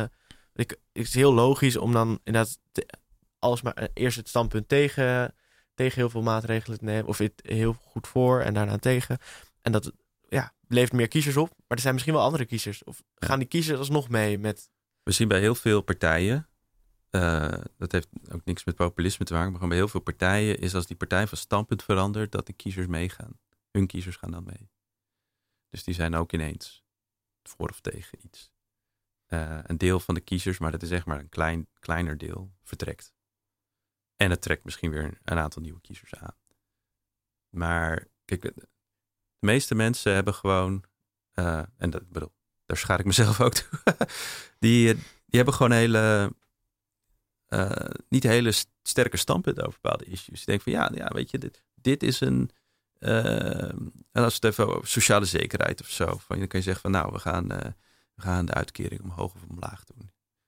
is heel logisch om dan inderdaad alles maar eerst het standpunt tegen tegen heel veel maatregelen te nemen. Of het heel goed voor en daarna tegen. En dat levert meer kiezers op. Maar er zijn misschien wel andere kiezers. Of gaan die kiezers alsnog mee met... We zien bij heel veel partijen, dat heeft ook niks met populisme te maken, maar gewoon bij heel veel partijen is als die partij van standpunt verandert, dat de kiezers meegaan. Hun kiezers gaan dan mee. Dus die zijn ook ineens voor of tegen iets. Een deel van de kiezers, maar dat is echt maar een kleiner deel, vertrekt. En het trekt misschien weer een aantal nieuwe kiezers aan. Maar kijk, de meeste mensen hebben gewoon, en dat bedoel, daar schaar ik mezelf ook toe, die hebben gewoon niet hele sterke standpunten over bepaalde issues. Die denken van ja, weet je, dit is een, en als het even over sociale zekerheid of zo, dan kan je zeggen van nou, we gaan de uitkering omhoog of omlaag doen.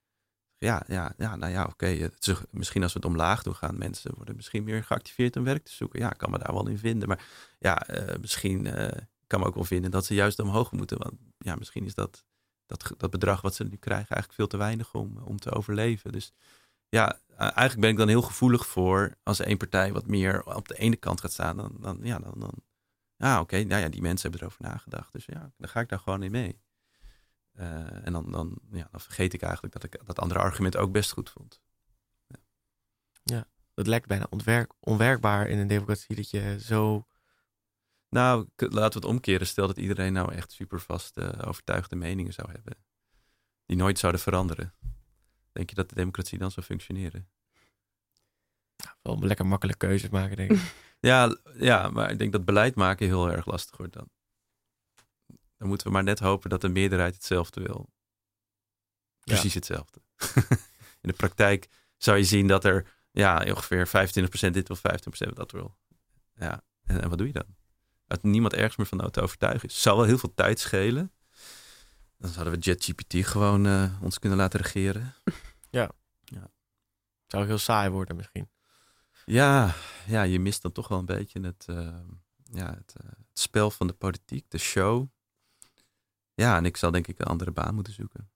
Oké. Misschien als we het omlaag doen, gaan mensen worden misschien meer geactiveerd om werk te zoeken. Ja, ik kan me daar wel in vinden. Maar ja, misschien kan me ook wel vinden dat ze juist omhoog moeten. Want ja, misschien is dat bedrag wat ze nu krijgen eigenlijk veel te weinig om te overleven. Dus ja, eigenlijk ben ik dan heel gevoelig voor als één partij wat meer op de ene kant gaat staan. Dan die mensen hebben erover nagedacht. Dus ja, dan ga ik daar gewoon in mee. En dan vergeet ik eigenlijk dat ik dat andere argument ook best goed vond. Ja, dat lijkt bijna onwerkbaar in een democratie dat je zo... Nou, laten we het omkeren. Stel dat iedereen nou echt super vaste, overtuigde meningen zou hebben. Die nooit zouden veranderen. Denk je dat de democratie dan zou functioneren? Ja, wel lekker makkelijk keuzes maken, denk ik. Ja, maar ik denk dat beleid maken heel erg lastig wordt dan. Dan moeten we maar net hopen dat de meerderheid hetzelfde wil. Precies hetzelfde. In de praktijk zou je zien dat er ongeveer 25% dit wil, 25% dat wil. Ja, en wat doe je dan? Dat niemand ergens meer van te overtuigen is. Het zou wel heel veel tijd schelen. Dan zouden we ChatGPT gewoon ons kunnen laten regeren. Ja. Zou ook heel saai worden misschien. Ja, je mist dan toch wel een beetje het spel van de politiek, de show. Ja, en ik zal denk ik een andere baan moeten zoeken.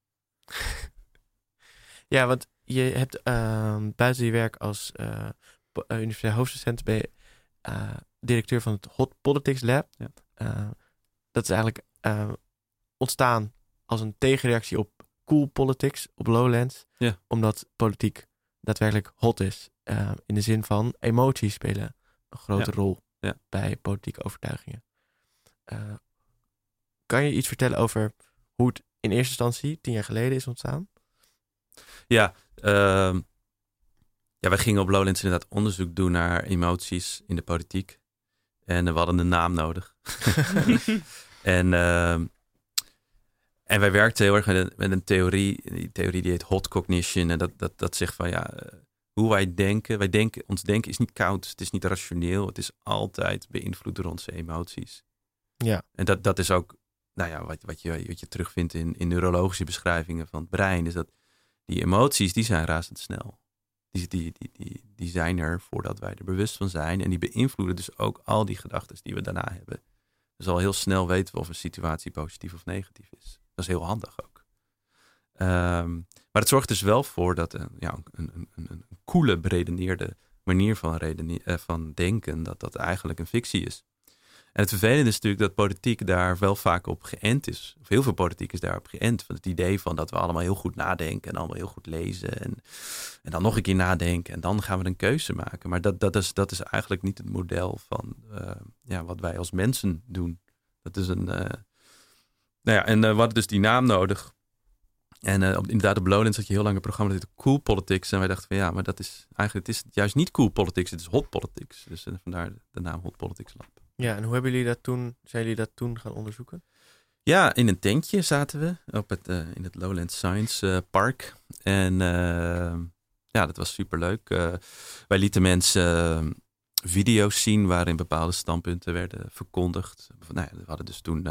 Ja, want je hebt buiten je werk als universitair hoofddocent ben je directeur van het Hot Politics Lab. Ja. Dat is eigenlijk ontstaan als een tegenreactie op cool politics op Lowlands. Ja. Omdat politiek daadwerkelijk hot is. In de zin van emoties spelen een grote rol bij politieke overtuigingen. Kan je iets vertellen over hoe het in eerste instantie 10 jaar geleden is ontstaan? Ja, wij gingen op Lowlands inderdaad onderzoek doen naar emoties in de politiek. En we hadden een naam nodig. En wij werkten heel erg met een theorie. Die theorie die heet hot cognition. En dat zegt van hoe wij denken. Ons denken is niet koud, het is niet rationeel. Het is altijd beïnvloed door onze emoties. Ja. En dat is ook wat je terugvindt in neurologische beschrijvingen van het brein. Is dat die emoties, die zijn razendsnel. Die zijn er voordat wij er bewust van zijn. En die beïnvloeden dus ook al die gedachten die we daarna hebben. Dus al heel snel weten we of een situatie positief of negatief is. Dat is heel handig ook. Maar het zorgt dus wel voor dat een koele, beredeneerde manier van denken, dat eigenlijk een fictie is. En het vervelende is natuurlijk dat politiek daar wel vaak op geënt is. Of heel veel politiek is daarop geënt. Van het idee van dat we allemaal heel goed nadenken en allemaal heel goed lezen. En dan nog een keer nadenken en dan gaan we een keuze maken. Maar dat is eigenlijk niet het model van wat wij als mensen doen. Dat is en we hadden dus die naam nodig. En inderdaad op Lowlands had je heel lang een programma dat heette Cool Politics. En wij dachten van maar dat is eigenlijk, het is juist niet Cool Politics, het is Hot Politics. Dus vandaar de naam Hot Politics Lab. Ja, en hoe hebben jullie zijn jullie dat toen gaan onderzoeken? Ja, in een tentje zaten we in het Lowlands Science Park. En dat was superleuk. Wij lieten mensen video's zien waarin bepaalde standpunten werden verkondigd. We hadden dus toen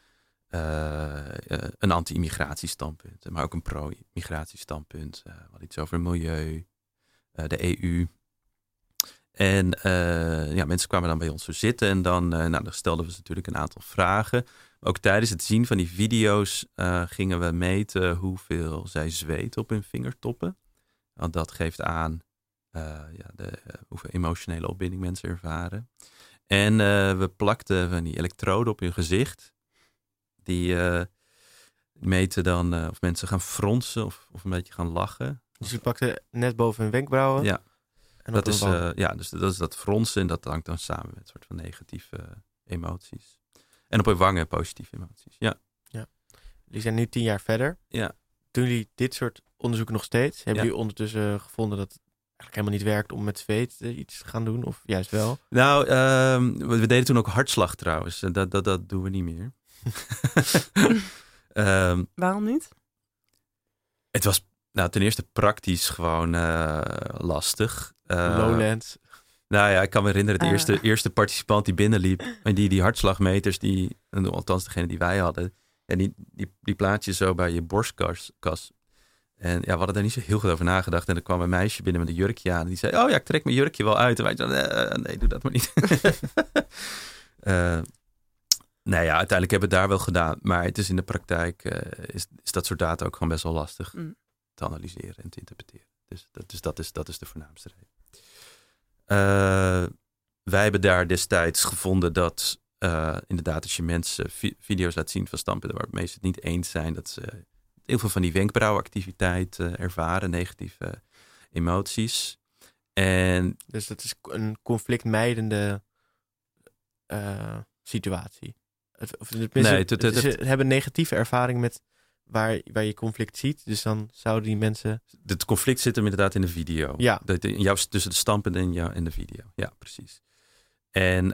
een anti-immigratiestandpunt, maar ook een pro-immigratiestandpunt. We hadden iets over milieu, de EU. En mensen kwamen dan bij ons zo zitten en dan stelden we ze natuurlijk een aantal vragen. Ook tijdens het zien van die video's gingen we meten hoeveel zij zweten op hun vingertoppen. Want dat geeft aan hoeveel emotionele opbinding mensen ervaren. En we plakten van die elektroden op hun gezicht. Die meten dan of mensen gaan fronsen of een beetje gaan lachen. Dus je pakte net boven hun wenkbrauwen. Ja, En dat is, dus dat is dat fronsen en dat hangt dan samen met een soort van negatieve emoties. En op hun wangen positieve emoties, ja. Die zijn nu 10 jaar verder. Ja. Doen jullie dit soort onderzoeken nog steeds? Hebben jullie ondertussen gevonden dat het eigenlijk helemaal niet werkt om met zweet iets te gaan doen? Of juist wel? Nou, we deden toen ook hartslag trouwens. Dat doen we niet meer. Waarom niet? Het was ten eerste praktisch gewoon lastig. Lowlands. Nou ja, ik kan me herinneren, de eerste participant die binnenliep. En die hartslagmeters, althans degene die wij hadden. En die plaats je zo bij je borstkas. En ja, we hadden daar niet zo heel goed over nagedacht. En er kwam een meisje binnen met een jurkje aan. En die zei, ik trek mijn jurkje wel uit. En wij zeiden, nee, doe dat maar niet. Uiteindelijk hebben we het daar wel gedaan. Maar het is in de praktijk, is dat soort data ook gewoon best wel lastig te analyseren en te interpreteren. Dus dat is de voornaamste reden. Wij hebben daar destijds gevonden dat inderdaad als je mensen video's laat zien van standpunten waar mensen het niet eens zijn, dat ze heel veel van die wenkbrauwactiviteit ervaren, negatieve emoties. En dus dat is een conflictmijdende situatie. Ze hebben negatieve ervaring met waar je conflict ziet. Dus dan zouden die mensen... Het conflict zit hem inderdaad in de video. Ja. Juist tussen de standpunt en de video. Ja, precies. En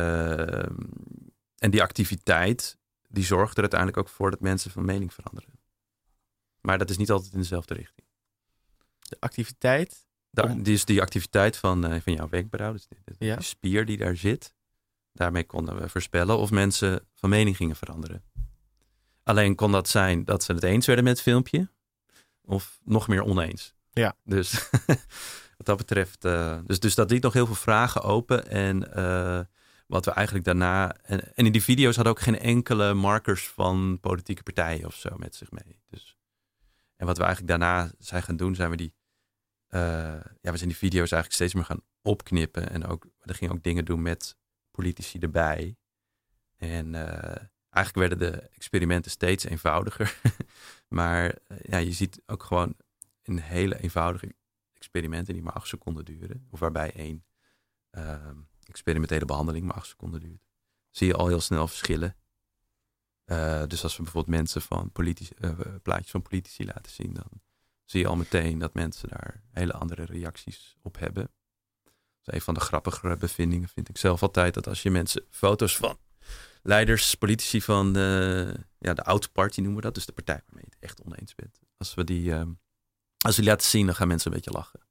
die activiteit, die zorgt er uiteindelijk ook voor dat mensen van mening veranderen. Maar dat is niet altijd in dezelfde richting. De activiteit? Die activiteit van jouw wenkbrauw, dus die spier die daar zit. Daarmee konden we voorspellen of mensen van mening gingen veranderen. Alleen kon dat zijn dat ze het eens werden met het filmpje. Of nog meer oneens. Ja. Dus wat dat betreft. Dus dat liet nog heel veel vragen open. En wat we eigenlijk daarna. En in die video's hadden ook geen enkele markers van politieke partijen of zo met zich mee. Dus, en wat we eigenlijk daarna zijn gaan doen, zijn we we zijn die video's eigenlijk steeds meer gaan opknippen. En er gingen ook dingen doen met politici erbij. En eigenlijk werden de experimenten steeds eenvoudiger. Maar je ziet ook gewoon een hele eenvoudige experimenten die maar 8 seconden duren. Of waarbij 1 experimentele behandeling maar 8 seconden duurt. Zie je al heel snel verschillen. Dus als we bijvoorbeeld mensen van plaatjes van politici laten zien, dan zie je al meteen dat mensen daar hele andere reacties op hebben. Dat is een van de grappigere bevindingen, vind ik zelf altijd. Dat als je mensen foto's van leiders, politici van de oud-party noemen we dat. Dus de partij waarmee je het echt oneens bent. Als we die laten zien, dan gaan mensen een beetje lachen.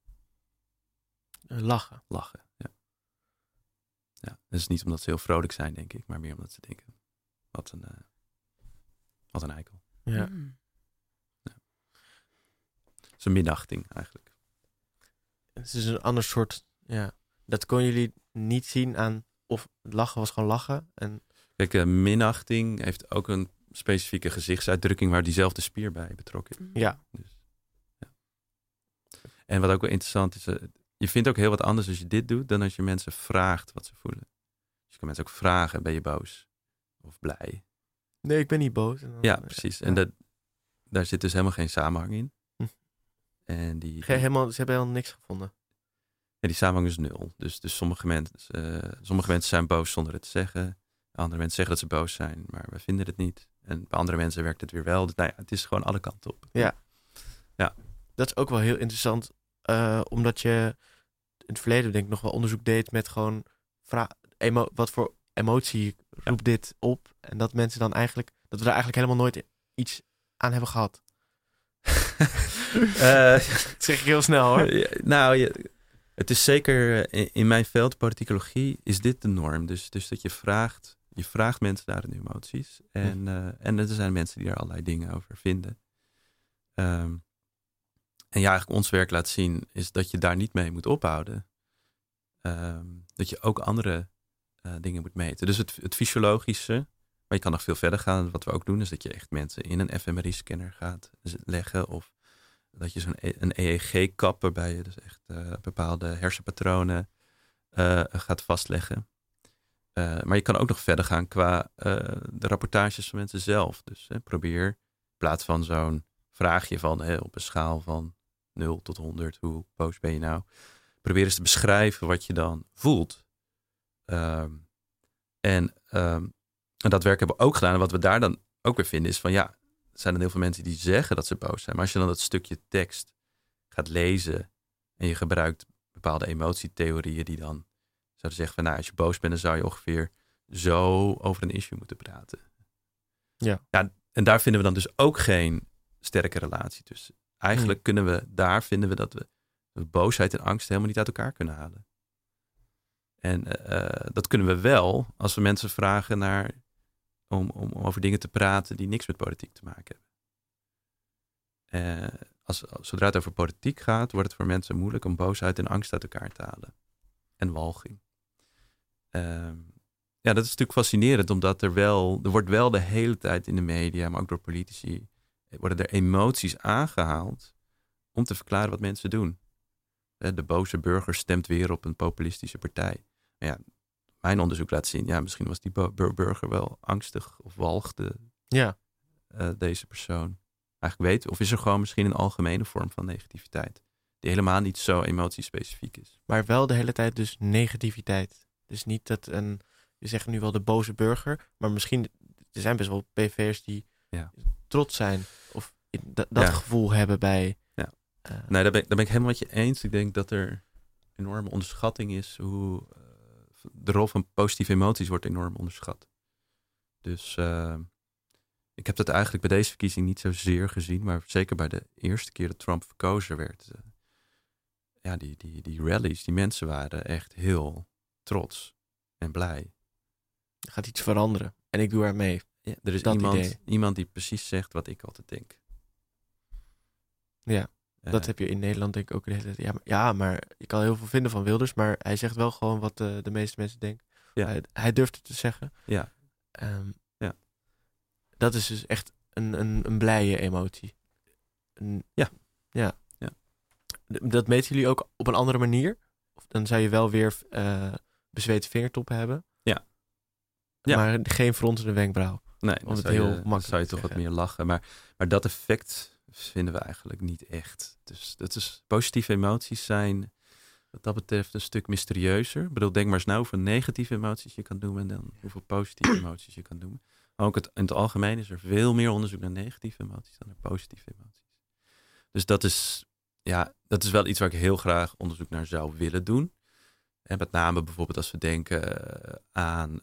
Lachen, ja. Dat is niet omdat ze heel vrolijk zijn, denk ik. Maar meer omdat ze denken, wat een eikel. Ja. Het is een minachting eigenlijk. Het is een ander soort, dat kon jullie niet zien aan, of lachen was gewoon lachen. En... Kijk, minachting heeft ook een specifieke gezichtsuitdrukking waar diezelfde spier bij betrokken is. Ja. Dus, ja. En wat ook wel interessant is, je vindt ook heel wat anders als je dit doet dan als je mensen vraagt wat ze voelen. Dus je kan mensen ook vragen, ben je boos of blij? Nee, ik ben niet boos. En dan, ja, precies. Ja. En daar zit dus helemaal geen samenhang in. En ze hebben helemaal niks gevonden. Ja, die samenhang is 0. Dus sommige mensen zijn boos zonder het te zeggen. Andere mensen zeggen dat ze boos zijn, maar we vinden het niet. En bij andere mensen werkt het weer wel. Dus het is gewoon alle kanten op. Ja. Dat is ook wel heel interessant. Omdat je in het verleden denk ik nog wel onderzoek deed met gewoon wat voor emotie roept dit op. En dat mensen dan eigenlijk, dat we daar eigenlijk helemaal nooit iets aan hebben gehad. Dat zeg ik heel snel hoor. Het is zeker in mijn veld, politicologie, is dit de norm. Dus dat je vraagt mensen naar hun emoties. En er zijn mensen die daar allerlei dingen over vinden. En eigenlijk ons werk laat zien is dat je daar niet mee moet ophouden. Dat je ook andere dingen moet meten. Dus het fysiologische, maar je kan nog veel verder gaan. Wat we ook doen is dat je echt mensen in een fMRI-scanner gaat leggen of dat je een EEG kap waarbij je dus echt bepaalde hersenpatronen gaat vastleggen. Maar je kan ook nog verder gaan qua de rapportages van mensen zelf. Dus probeer in plaats van zo'n vraagje van op een schaal van 0 tot 100, hoe boos ben je nou? Probeer eens te beschrijven wat je dan voelt. En dat werk hebben we ook gedaan. En wat we daar dan ook weer vinden is van er zijn er heel veel mensen die zeggen dat ze boos zijn. Maar als je dan dat stukje tekst gaat lezen en je gebruikt bepaalde emotietheorieën die dan zouden zeggen van als je boos bent dan zou je ongeveer zo over een issue moeten praten. Ja, en daar vinden we dan dus ook geen sterke relatie tussen. Eigenlijk vinden we dat we boosheid en angst helemaal niet uit elkaar kunnen halen. En dat kunnen we wel als we mensen vragen om over dingen te praten die niks met politiek te maken hebben. Zodra het over politiek gaat, wordt het voor mensen moeilijk om boosheid en angst uit elkaar te halen. En walging. Dat is natuurlijk fascinerend, omdat er wordt wel de hele tijd in de media, maar ook door politici, worden er emoties aangehaald om te verklaren wat mensen doen. De boze burger stemt weer op een populistische partij. Mijn onderzoek laat zien, misschien was die burger wel angstig of walgde deze persoon. Eigenlijk weet, of is er gewoon misschien een algemene vorm van negativiteit, die helemaal niet zo emotiespecifiek is. Maar wel de hele tijd dus negativiteit. Dus niet dat je zegt nu wel de boze burger, maar misschien, er zijn best wel PV'ers die trots zijn of dat gevoel hebben bij... Ja. Nee, daar ben ik helemaal met je eens. Ik denk dat er enorme onderschatting is hoe de rol van positieve emoties wordt enorm onderschat. Dus ik heb dat eigenlijk bij deze verkiezing niet zozeer gezien, maar zeker bij de eerste keer dat Trump verkozen werd. Die rallies, die mensen waren echt heel trots en blij. Er gaat iets veranderen en ik doe er mee. Ja, er is iemand die precies zegt wat ik altijd denk. Ja, dat heb je in Nederland denk ik ook de hele tijd. Ja, maar je kan heel veel vinden van Wilders, maar hij zegt wel gewoon wat de meeste mensen denken. Ja. Hij durft het te zeggen. Ja. Dat is dus echt een blije emotie. Ja. Dat meten jullie ook op een andere manier? Of dan zou je wel weer bezweten vingertoppen hebben. Ja. Maar geen fronsende wenkbrauw. Nee, dan zou je toch wat meer lachen. Maar dat effect vinden we eigenlijk niet echt. Dus positieve emoties zijn wat dat betreft een stuk mysterieuzer. Ik bedoel, denk maar eens nou hoeveel negatieve emoties je kan noemen en dan hoeveel positieve emoties je kan noemen. Maar ook in het algemeen is er veel meer onderzoek naar negatieve emoties dan naar positieve emoties. Dus dat is wel iets waar ik heel graag onderzoek naar zou willen doen. En met name bijvoorbeeld als we denken aan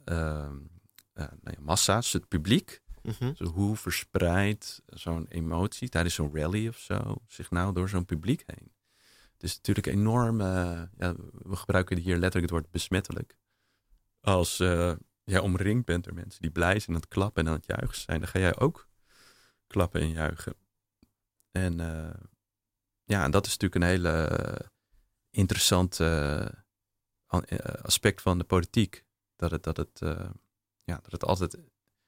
massa's, het publiek. Mm-hmm. Dus hoe verspreidt zo'n emotie tijdens zo'n rally of zo zich nou door zo'n publiek heen? Het is natuurlijk enorm, we gebruiken hier letterlijk het woord besmettelijk. Als jij omringd bent door mensen die blij zijn aan het klappen en aan het juichen zijn, dan ga jij ook klappen en juichen. En en dat is natuurlijk een hele interessant aspect van de politiek. Dat het altijd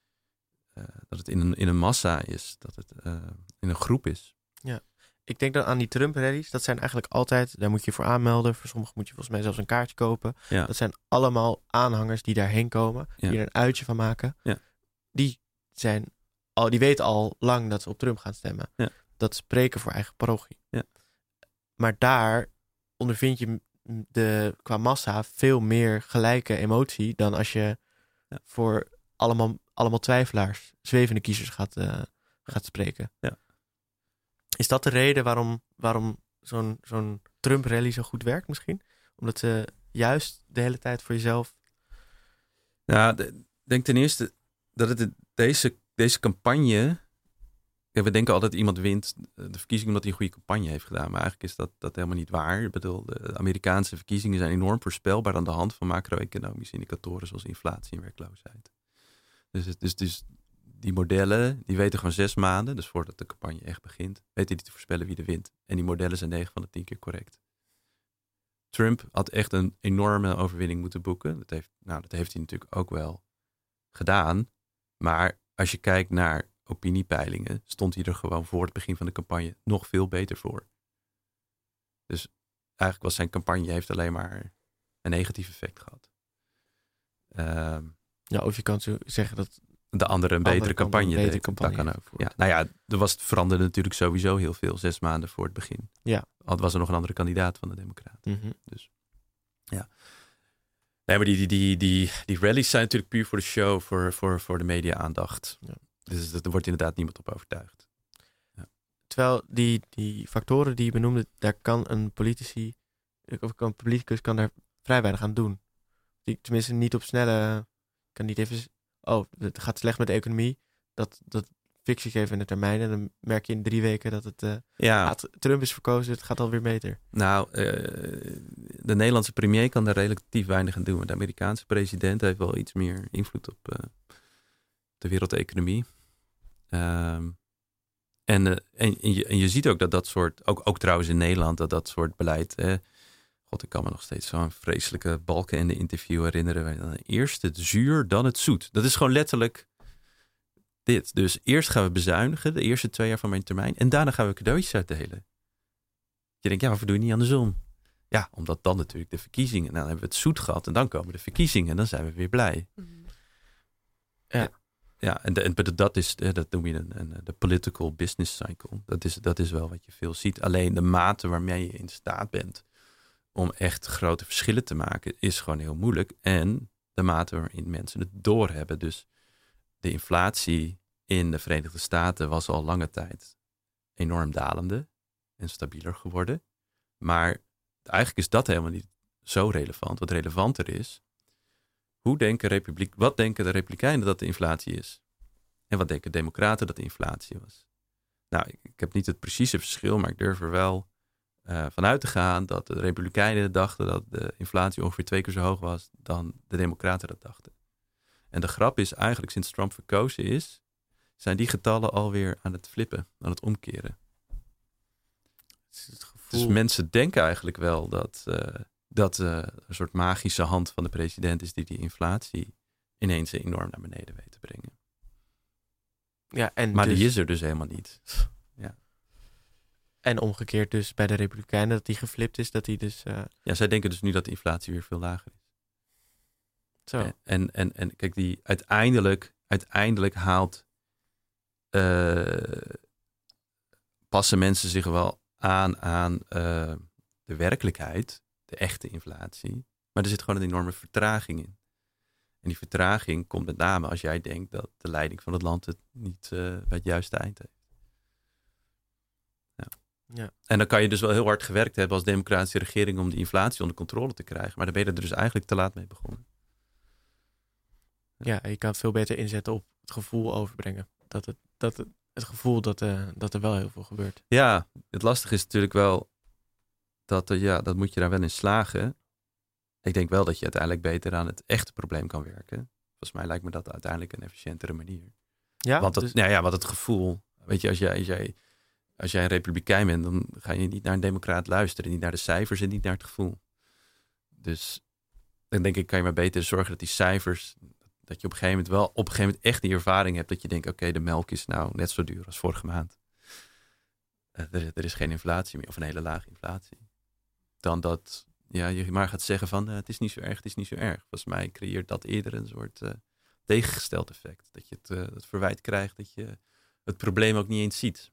in een massa is, dat het in een groep is. Ja, ik denk dan aan die Trump-rallies. Dat zijn eigenlijk altijd, daar moet je voor aanmelden. Voor sommigen moet je volgens mij zelfs een kaartje kopen. Ja. Dat zijn allemaal aanhangers die daarheen komen, die er een uitje van maken. Ja. Die weten al lang dat ze op Trump gaan stemmen. Ja. Dat spreken voor eigen parochie. Ja. Maar daar ondervind je qua massa veel meer gelijke emotie dan als je voor allemaal twijfelaars, zwevende kiezers gaat spreken. Ja. Is dat de reden waarom zo'n Trump-rally zo goed werkt misschien? Omdat ze juist de hele tijd voor jezelf... Ik denk ten eerste dat deze campagne... we denken altijd dat iemand wint de verkiezing omdat hij een goede campagne heeft gedaan. Maar eigenlijk is dat helemaal niet waar. Ik bedoel, de Amerikaanse verkiezingen zijn enorm voorspelbaar aan de hand van macro-economische indicatoren zoals inflatie en werkloosheid. Dus die modellen, die weten gewoon 6 maanden, dus voordat de campagne echt begint, weten die te voorspellen wie er wint. En die modellen zijn 9 van de 10 keer correct. Trump had echt een enorme overwinning moeten boeken. Dat heeft hij natuurlijk ook wel gedaan. Maar als je kijkt naar opiniepeilingen stond hij er gewoon voor het begin van de campagne nog veel beter voor. Dus eigenlijk was zijn campagne heeft alleen maar een negatief effect gehad. Of je kan zo zeggen dat de andere een betere campagne deed. Dat kan ook. Ja, nou ja, veranderde natuurlijk sowieso heel veel 6 maanden voor het begin. Ja. Al was er nog een andere kandidaat van de Democraten. Mm-hmm. Dus ja. Nee, maar die rallies zijn natuurlijk puur voor de show, voor de media-aandacht. Ja. Dus er wordt inderdaad niemand op overtuigd. Ja. Terwijl die factoren die je benoemde, daar kan een politicus kan daar vrij weinig aan doen. Die tenminste niet op snelle, kan niet even, het gaat slecht met de economie. Dat fix ik even in de termijn en dan merk je in 3 weken dat het Trump is verkozen, het gaat alweer beter. Nou, de Nederlandse premier kan daar relatief weinig aan doen. Maar de Amerikaanse president heeft wel iets meer invloed op de wereldeconomie. En je ziet ook dat soort, ook trouwens in Nederland, dat soort beleid. God, ik kan me nog steeds zo'n vreselijke Balkenende interview herinneren. Eerst het zuur, dan het zoet. Dat is gewoon letterlijk dit. Dus eerst gaan we bezuinigen, de eerste 2 jaar van mijn termijn. En daarna gaan we cadeautjes uitdelen. Je denkt, waarvoor doe je niet andersom? Ja, omdat dan natuurlijk de verkiezingen. Nou, dan hebben we het zoet gehad en dan komen de verkiezingen. En dan zijn we weer blij. Mm-hmm. Ja, en dat noem je de political business cycle. Dat is wel wat je veel ziet. Alleen de mate waarmee je in staat bent om echt grote verschillen te maken, is gewoon heel moeilijk. En de mate waarin mensen het doorhebben. Dus de inflatie in de Verenigde Staten was al lange tijd enorm dalende en stabieler geworden. Maar eigenlijk is dat helemaal niet zo relevant. Wat relevanter is, wat denken de Republikeinen dat de inflatie is? En wat denken democraten dat de inflatie was? Nou, ik heb niet het precieze verschil, maar ik durf er wel vanuit te gaan dat de Republikeinen dachten dat de inflatie ongeveer 2 keer zo hoog was dan de democraten dat dachten. En de grap is eigenlijk, sinds Trump verkozen is, zijn die getallen alweer aan het flippen, aan het omkeren. Dus mensen denken eigenlijk wel dat een soort magische hand van de president is die inflatie ineens enorm naar beneden weet te brengen. Ja, maar die is er dus helemaal niet. Ja. En omgekeerd dus bij de Republikeinen, dat die geflipt is, dat die dus... Ja, zij denken dus nu dat de inflatie weer veel lager is. Zo. En kijk, die uiteindelijk haalt... passen mensen zich wel aan de werkelijkheid, de echte inflatie. Maar er zit gewoon een enorme vertraging in. En die vertraging komt met name als jij denkt dat de leiding van het land het niet bij het juiste eind heeft. Ja. En dan kan je dus wel heel hard gewerkt hebben als democratische regering om die inflatie onder controle te krijgen. Maar dan ben je er dus eigenlijk te laat mee begonnen. Ja, je kan het veel beter inzetten op het gevoel overbrengen. Het gevoel dat er wel heel veel gebeurt. Ja, het lastige is natuurlijk wel dat moet je daar wel in slagen. Ik denk wel dat je uiteindelijk beter aan het echte probleem kan werken. Volgens mij lijkt me dat uiteindelijk een efficiëntere manier. Ja, want het gevoel, weet je, als jij een republikein bent, dan ga je niet naar een democraat luisteren, niet naar de cijfers en niet naar het gevoel. Dus dan denk ik, kan je maar beter zorgen dat die cijfers, dat je op een gegeven moment echt die ervaring hebt dat je denkt, oké, de melk is nou net zo duur als vorige maand. Er is geen inflatie meer, of een hele lage inflatie. Dan dat je maar gaat zeggen van het is niet zo erg, het is niet zo erg. Volgens mij creëert dat eerder een soort tegengesteld effect. Dat je het verwijt krijgt dat je het probleem ook niet eens ziet.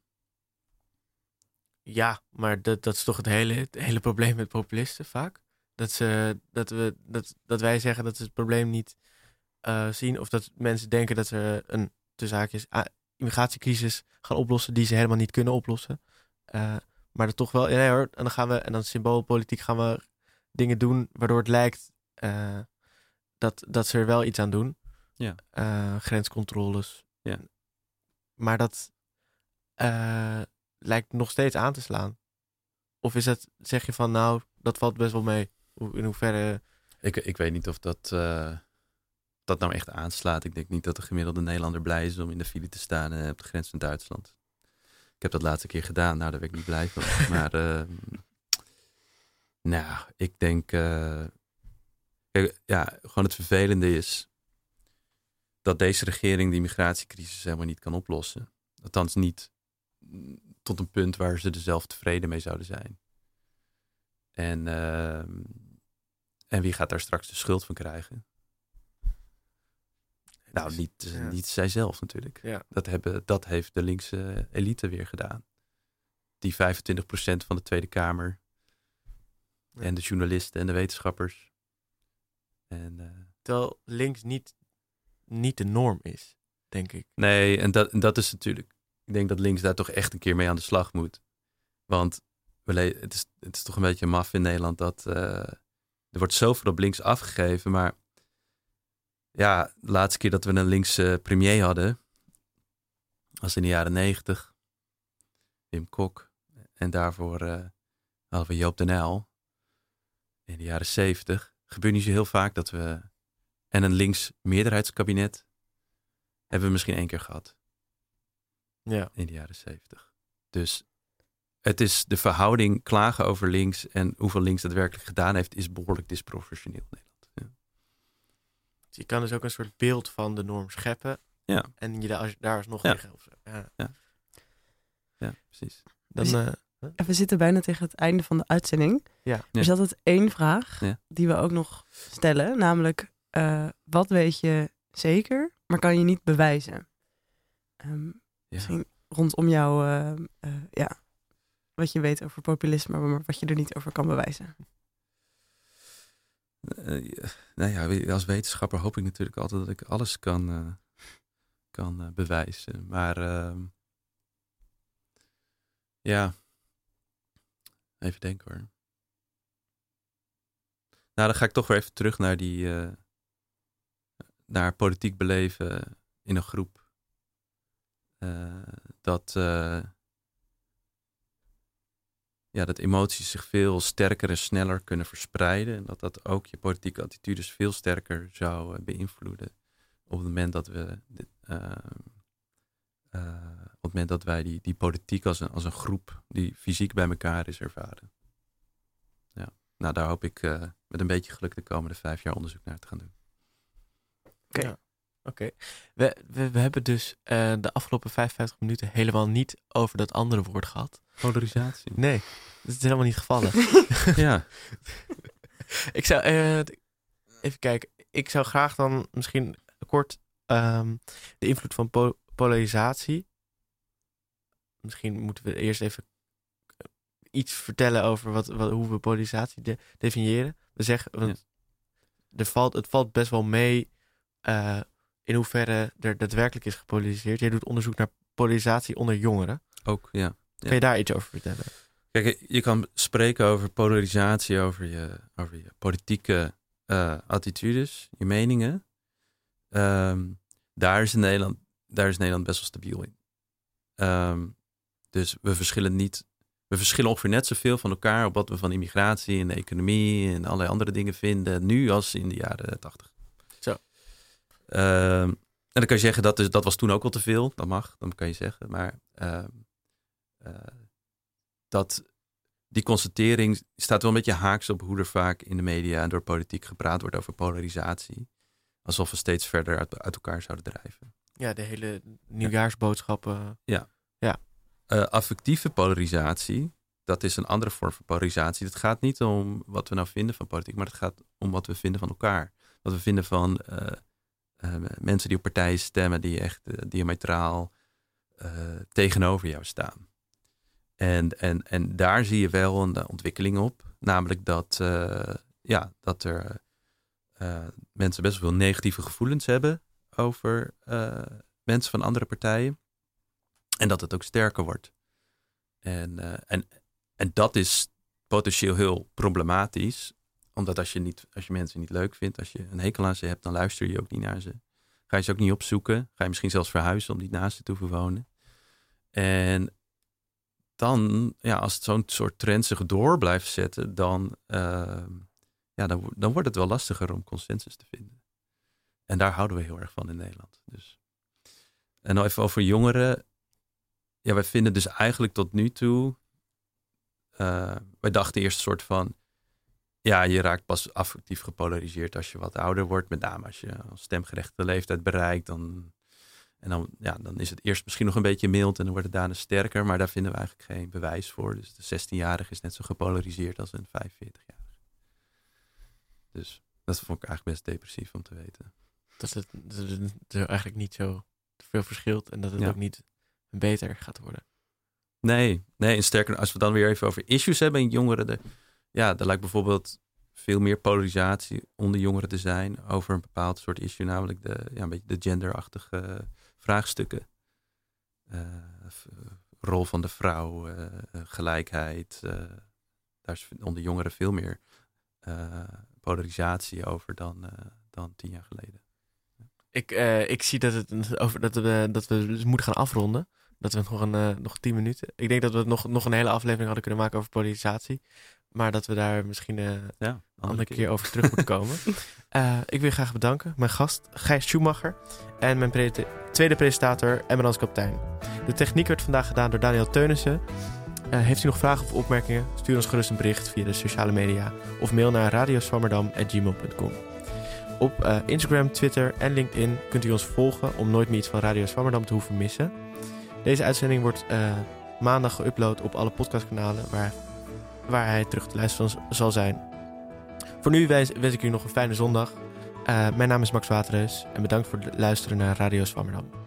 Ja, maar dat is toch het hele probleem met populisten vaak. Dat wij zeggen dat ze het probleem niet zien. Of dat mensen denken dat ze een immigratiecrisis gaan oplossen die ze helemaal niet kunnen oplossen. Maar dat toch wel, nee hoor, en dan symboolpolitiek gaan we dingen doen waardoor het lijkt dat ze er wel iets aan doen. Ja. Grenscontroles. Ja. Maar dat lijkt nog steeds aan te slaan. Of is het, zeg je van nou, dat valt best wel mee? In hoeverre... Ik weet niet of dat nou echt aanslaat. Ik denk niet dat de gemiddelde Nederlander blij is om in de file te staan op de grens van Duitsland. Ik heb dat laatste keer gedaan, nou daar ben ik niet blij van. Maar ik denk... gewoon het vervelende is dat deze regering die migratiecrisis helemaal niet kan oplossen. Althans niet tot een punt waar ze er zelf tevreden mee zouden zijn. En wie gaat daar straks de schuld van krijgen? Nou, niet zijzelf natuurlijk. Ja. Dat heeft de linkse elite weer gedaan. Die 25% van de Tweede Kamer. Ja. En de journalisten en de wetenschappers. Terwijl links niet de norm is, denk ik. Nee, en dat is natuurlijk... Ik denk dat links daar toch echt een keer mee aan de slag moet. Want het is toch een beetje maf in Nederland dat... er wordt zoveel op links afgegeven, maar... Ja, de laatste keer dat we een linkse premier hadden... was in de jaren 90. Wim Kok. En daarvoor hadden we Joop den Uyl. In de jaren 70. Gebeurt niet zo heel vaak dat we... En een links meerderheidskabinet... hebben we misschien 1 keer gehad. Ja. In de jaren 70. Dus het is de verhouding klagen over links... en hoeveel links daadwerkelijk gedaan heeft... is behoorlijk disproportioneel in Nederland. Ja. Je kan dus ook een soort beeld van de norm scheppen. Ja. En je daar alsnog Ja. liggen. Ja, precies. Dan, We zitten bijna tegen het einde van de uitzending. Ja. Er is altijd 1 vraag Ja. die we ook nog stellen. Namelijk, wat weet je zeker, maar kan je niet bewijzen? Misschien rondom jou, wat je weet over populisme, maar wat je er niet over kan bewijzen. Nou ja, als wetenschapper hoop ik natuurlijk altijd dat ik alles kan bewijzen. Maar ja, even denken hoor. Nou, dan ga ik toch weer even terug naar naar politiek beleven in een groep. Dat emoties zich veel sterker en sneller kunnen verspreiden. En dat ook je politieke attitudes veel sterker zou beïnvloeden. Op het moment dat wij die politiek als een groep die fysiek bij elkaar is ervaren. Ja. Nou, daar hoop ik met een beetje geluk de komende 5 jaar onderzoek naar te gaan doen. Oké. Ja. Oké. We hebben dus de afgelopen 55 minuten helemaal niet over dat andere woord gehad. Polarisatie. Nee, dat is helemaal niet gevallen. Ja. Ik zou even kijken. Ik zou graag dan misschien kort de invloed van polarisatie. Misschien moeten we eerst even iets vertellen over hoe we polarisatie definiëren. We zeggen, het valt best wel mee in hoeverre er daadwerkelijk is gepolariseerd. Jij doet onderzoek naar polarisatie onder jongeren. Ook, ja. Kan je daar iets over vertellen? Kijk, je kan spreken over polarisatie, over je politieke attitudes, je meningen. Daar is Nederland best wel stabiel in. Dus we verschillen ongeveer net zoveel van elkaar op wat we van immigratie en de economie en allerlei andere dingen vinden nu als in de jaren 80. Zo. En dan kan je zeggen dat was toen ook al te veel. Dat mag, dan kan je zeggen. Maar die constatering staat wel een beetje haaks op hoe er vaak in de media en door politiek gepraat wordt over polarisatie. Alsof we steeds verder uit elkaar zouden drijven. Ja, de hele nieuwjaarsboodschappen. Ja. Affectieve polarisatie, dat is een andere vorm van polarisatie. Het gaat niet om wat we nou vinden van politiek, maar het gaat om wat we vinden van elkaar. Wat we vinden van mensen die op partijen stemmen die echt diametraal tegenover jou staan. En daar zie je wel een ontwikkeling op. Namelijk dat er mensen best wel veel negatieve gevoelens hebben over mensen van andere partijen. En dat het ook sterker wordt. En dat is potentieel heel problematisch. Omdat als je mensen niet leuk vindt, als je een hekel aan ze hebt, dan luister je ook niet naar ze. Ga je ze ook niet opzoeken. Ga je misschien zelfs verhuizen om niet naast ze te hoeven wonen. En dan, als het zo'n soort trend zich door blijft zetten, dan wordt het wel lastiger om consensus te vinden. En daar houden we heel erg van in Nederland. Dus. En nou even over jongeren. Ja, wij vinden dus eigenlijk tot nu toe... wij dachten eerst een soort van... Ja, je raakt pas affectief gepolariseerd als je wat ouder wordt. Met name als je een stemgerechtigde leeftijd bereikt. Dan is het eerst misschien nog een beetje mild en dan wordt het daarna sterker. Maar daar vinden we eigenlijk geen bewijs voor. Dus de 16-jarige is net zo gepolariseerd als een 45-jarige. Dus dat vond ik eigenlijk best depressief om te weten. Dat het er eigenlijk niet zo veel verschilt en dat het ook niet beter gaat worden. Nee, en sterker, als we dan weer even over issues hebben in jongeren. Er lijkt bijvoorbeeld veel meer polarisatie onder jongeren te zijn over een bepaald soort issue, namelijk een beetje de genderachtige vraagstukken. Rol van de vrouw, gelijkheid. Daar is onder jongeren veel meer polarisatie over dan 10 jaar geleden. Ik zie dat we dus moeten gaan afronden. Dat we nog 10 minuten. Ik denk dat we nog een hele aflevering hadden kunnen maken over polarisatie. Maar dat we daar misschien een andere keer over terug moeten komen. Ik wil je graag bedanken. Mijn gast Gijs Schumacher. En mijn tweede presentator Emmerans Kaptein. De techniek werd vandaag gedaan door Daniel Teunissen. Heeft u nog vragen of opmerkingen? Stuur ons gerust een bericht via de sociale media. Of mail naar radioswammerdam@gmail.com. Op Instagram, Twitter en LinkedIn kunt u ons volgen om nooit meer iets van Radio Swammerdam te hoeven missen. Deze uitzending wordt maandag geüpload op alle podcastkanalen waar hij terug te luisteren zal zijn. Voor nu wens ik u nog een fijne zondag. Mijn naam is Max Waterreus en bedankt voor het luisteren naar Radio Swammerdam.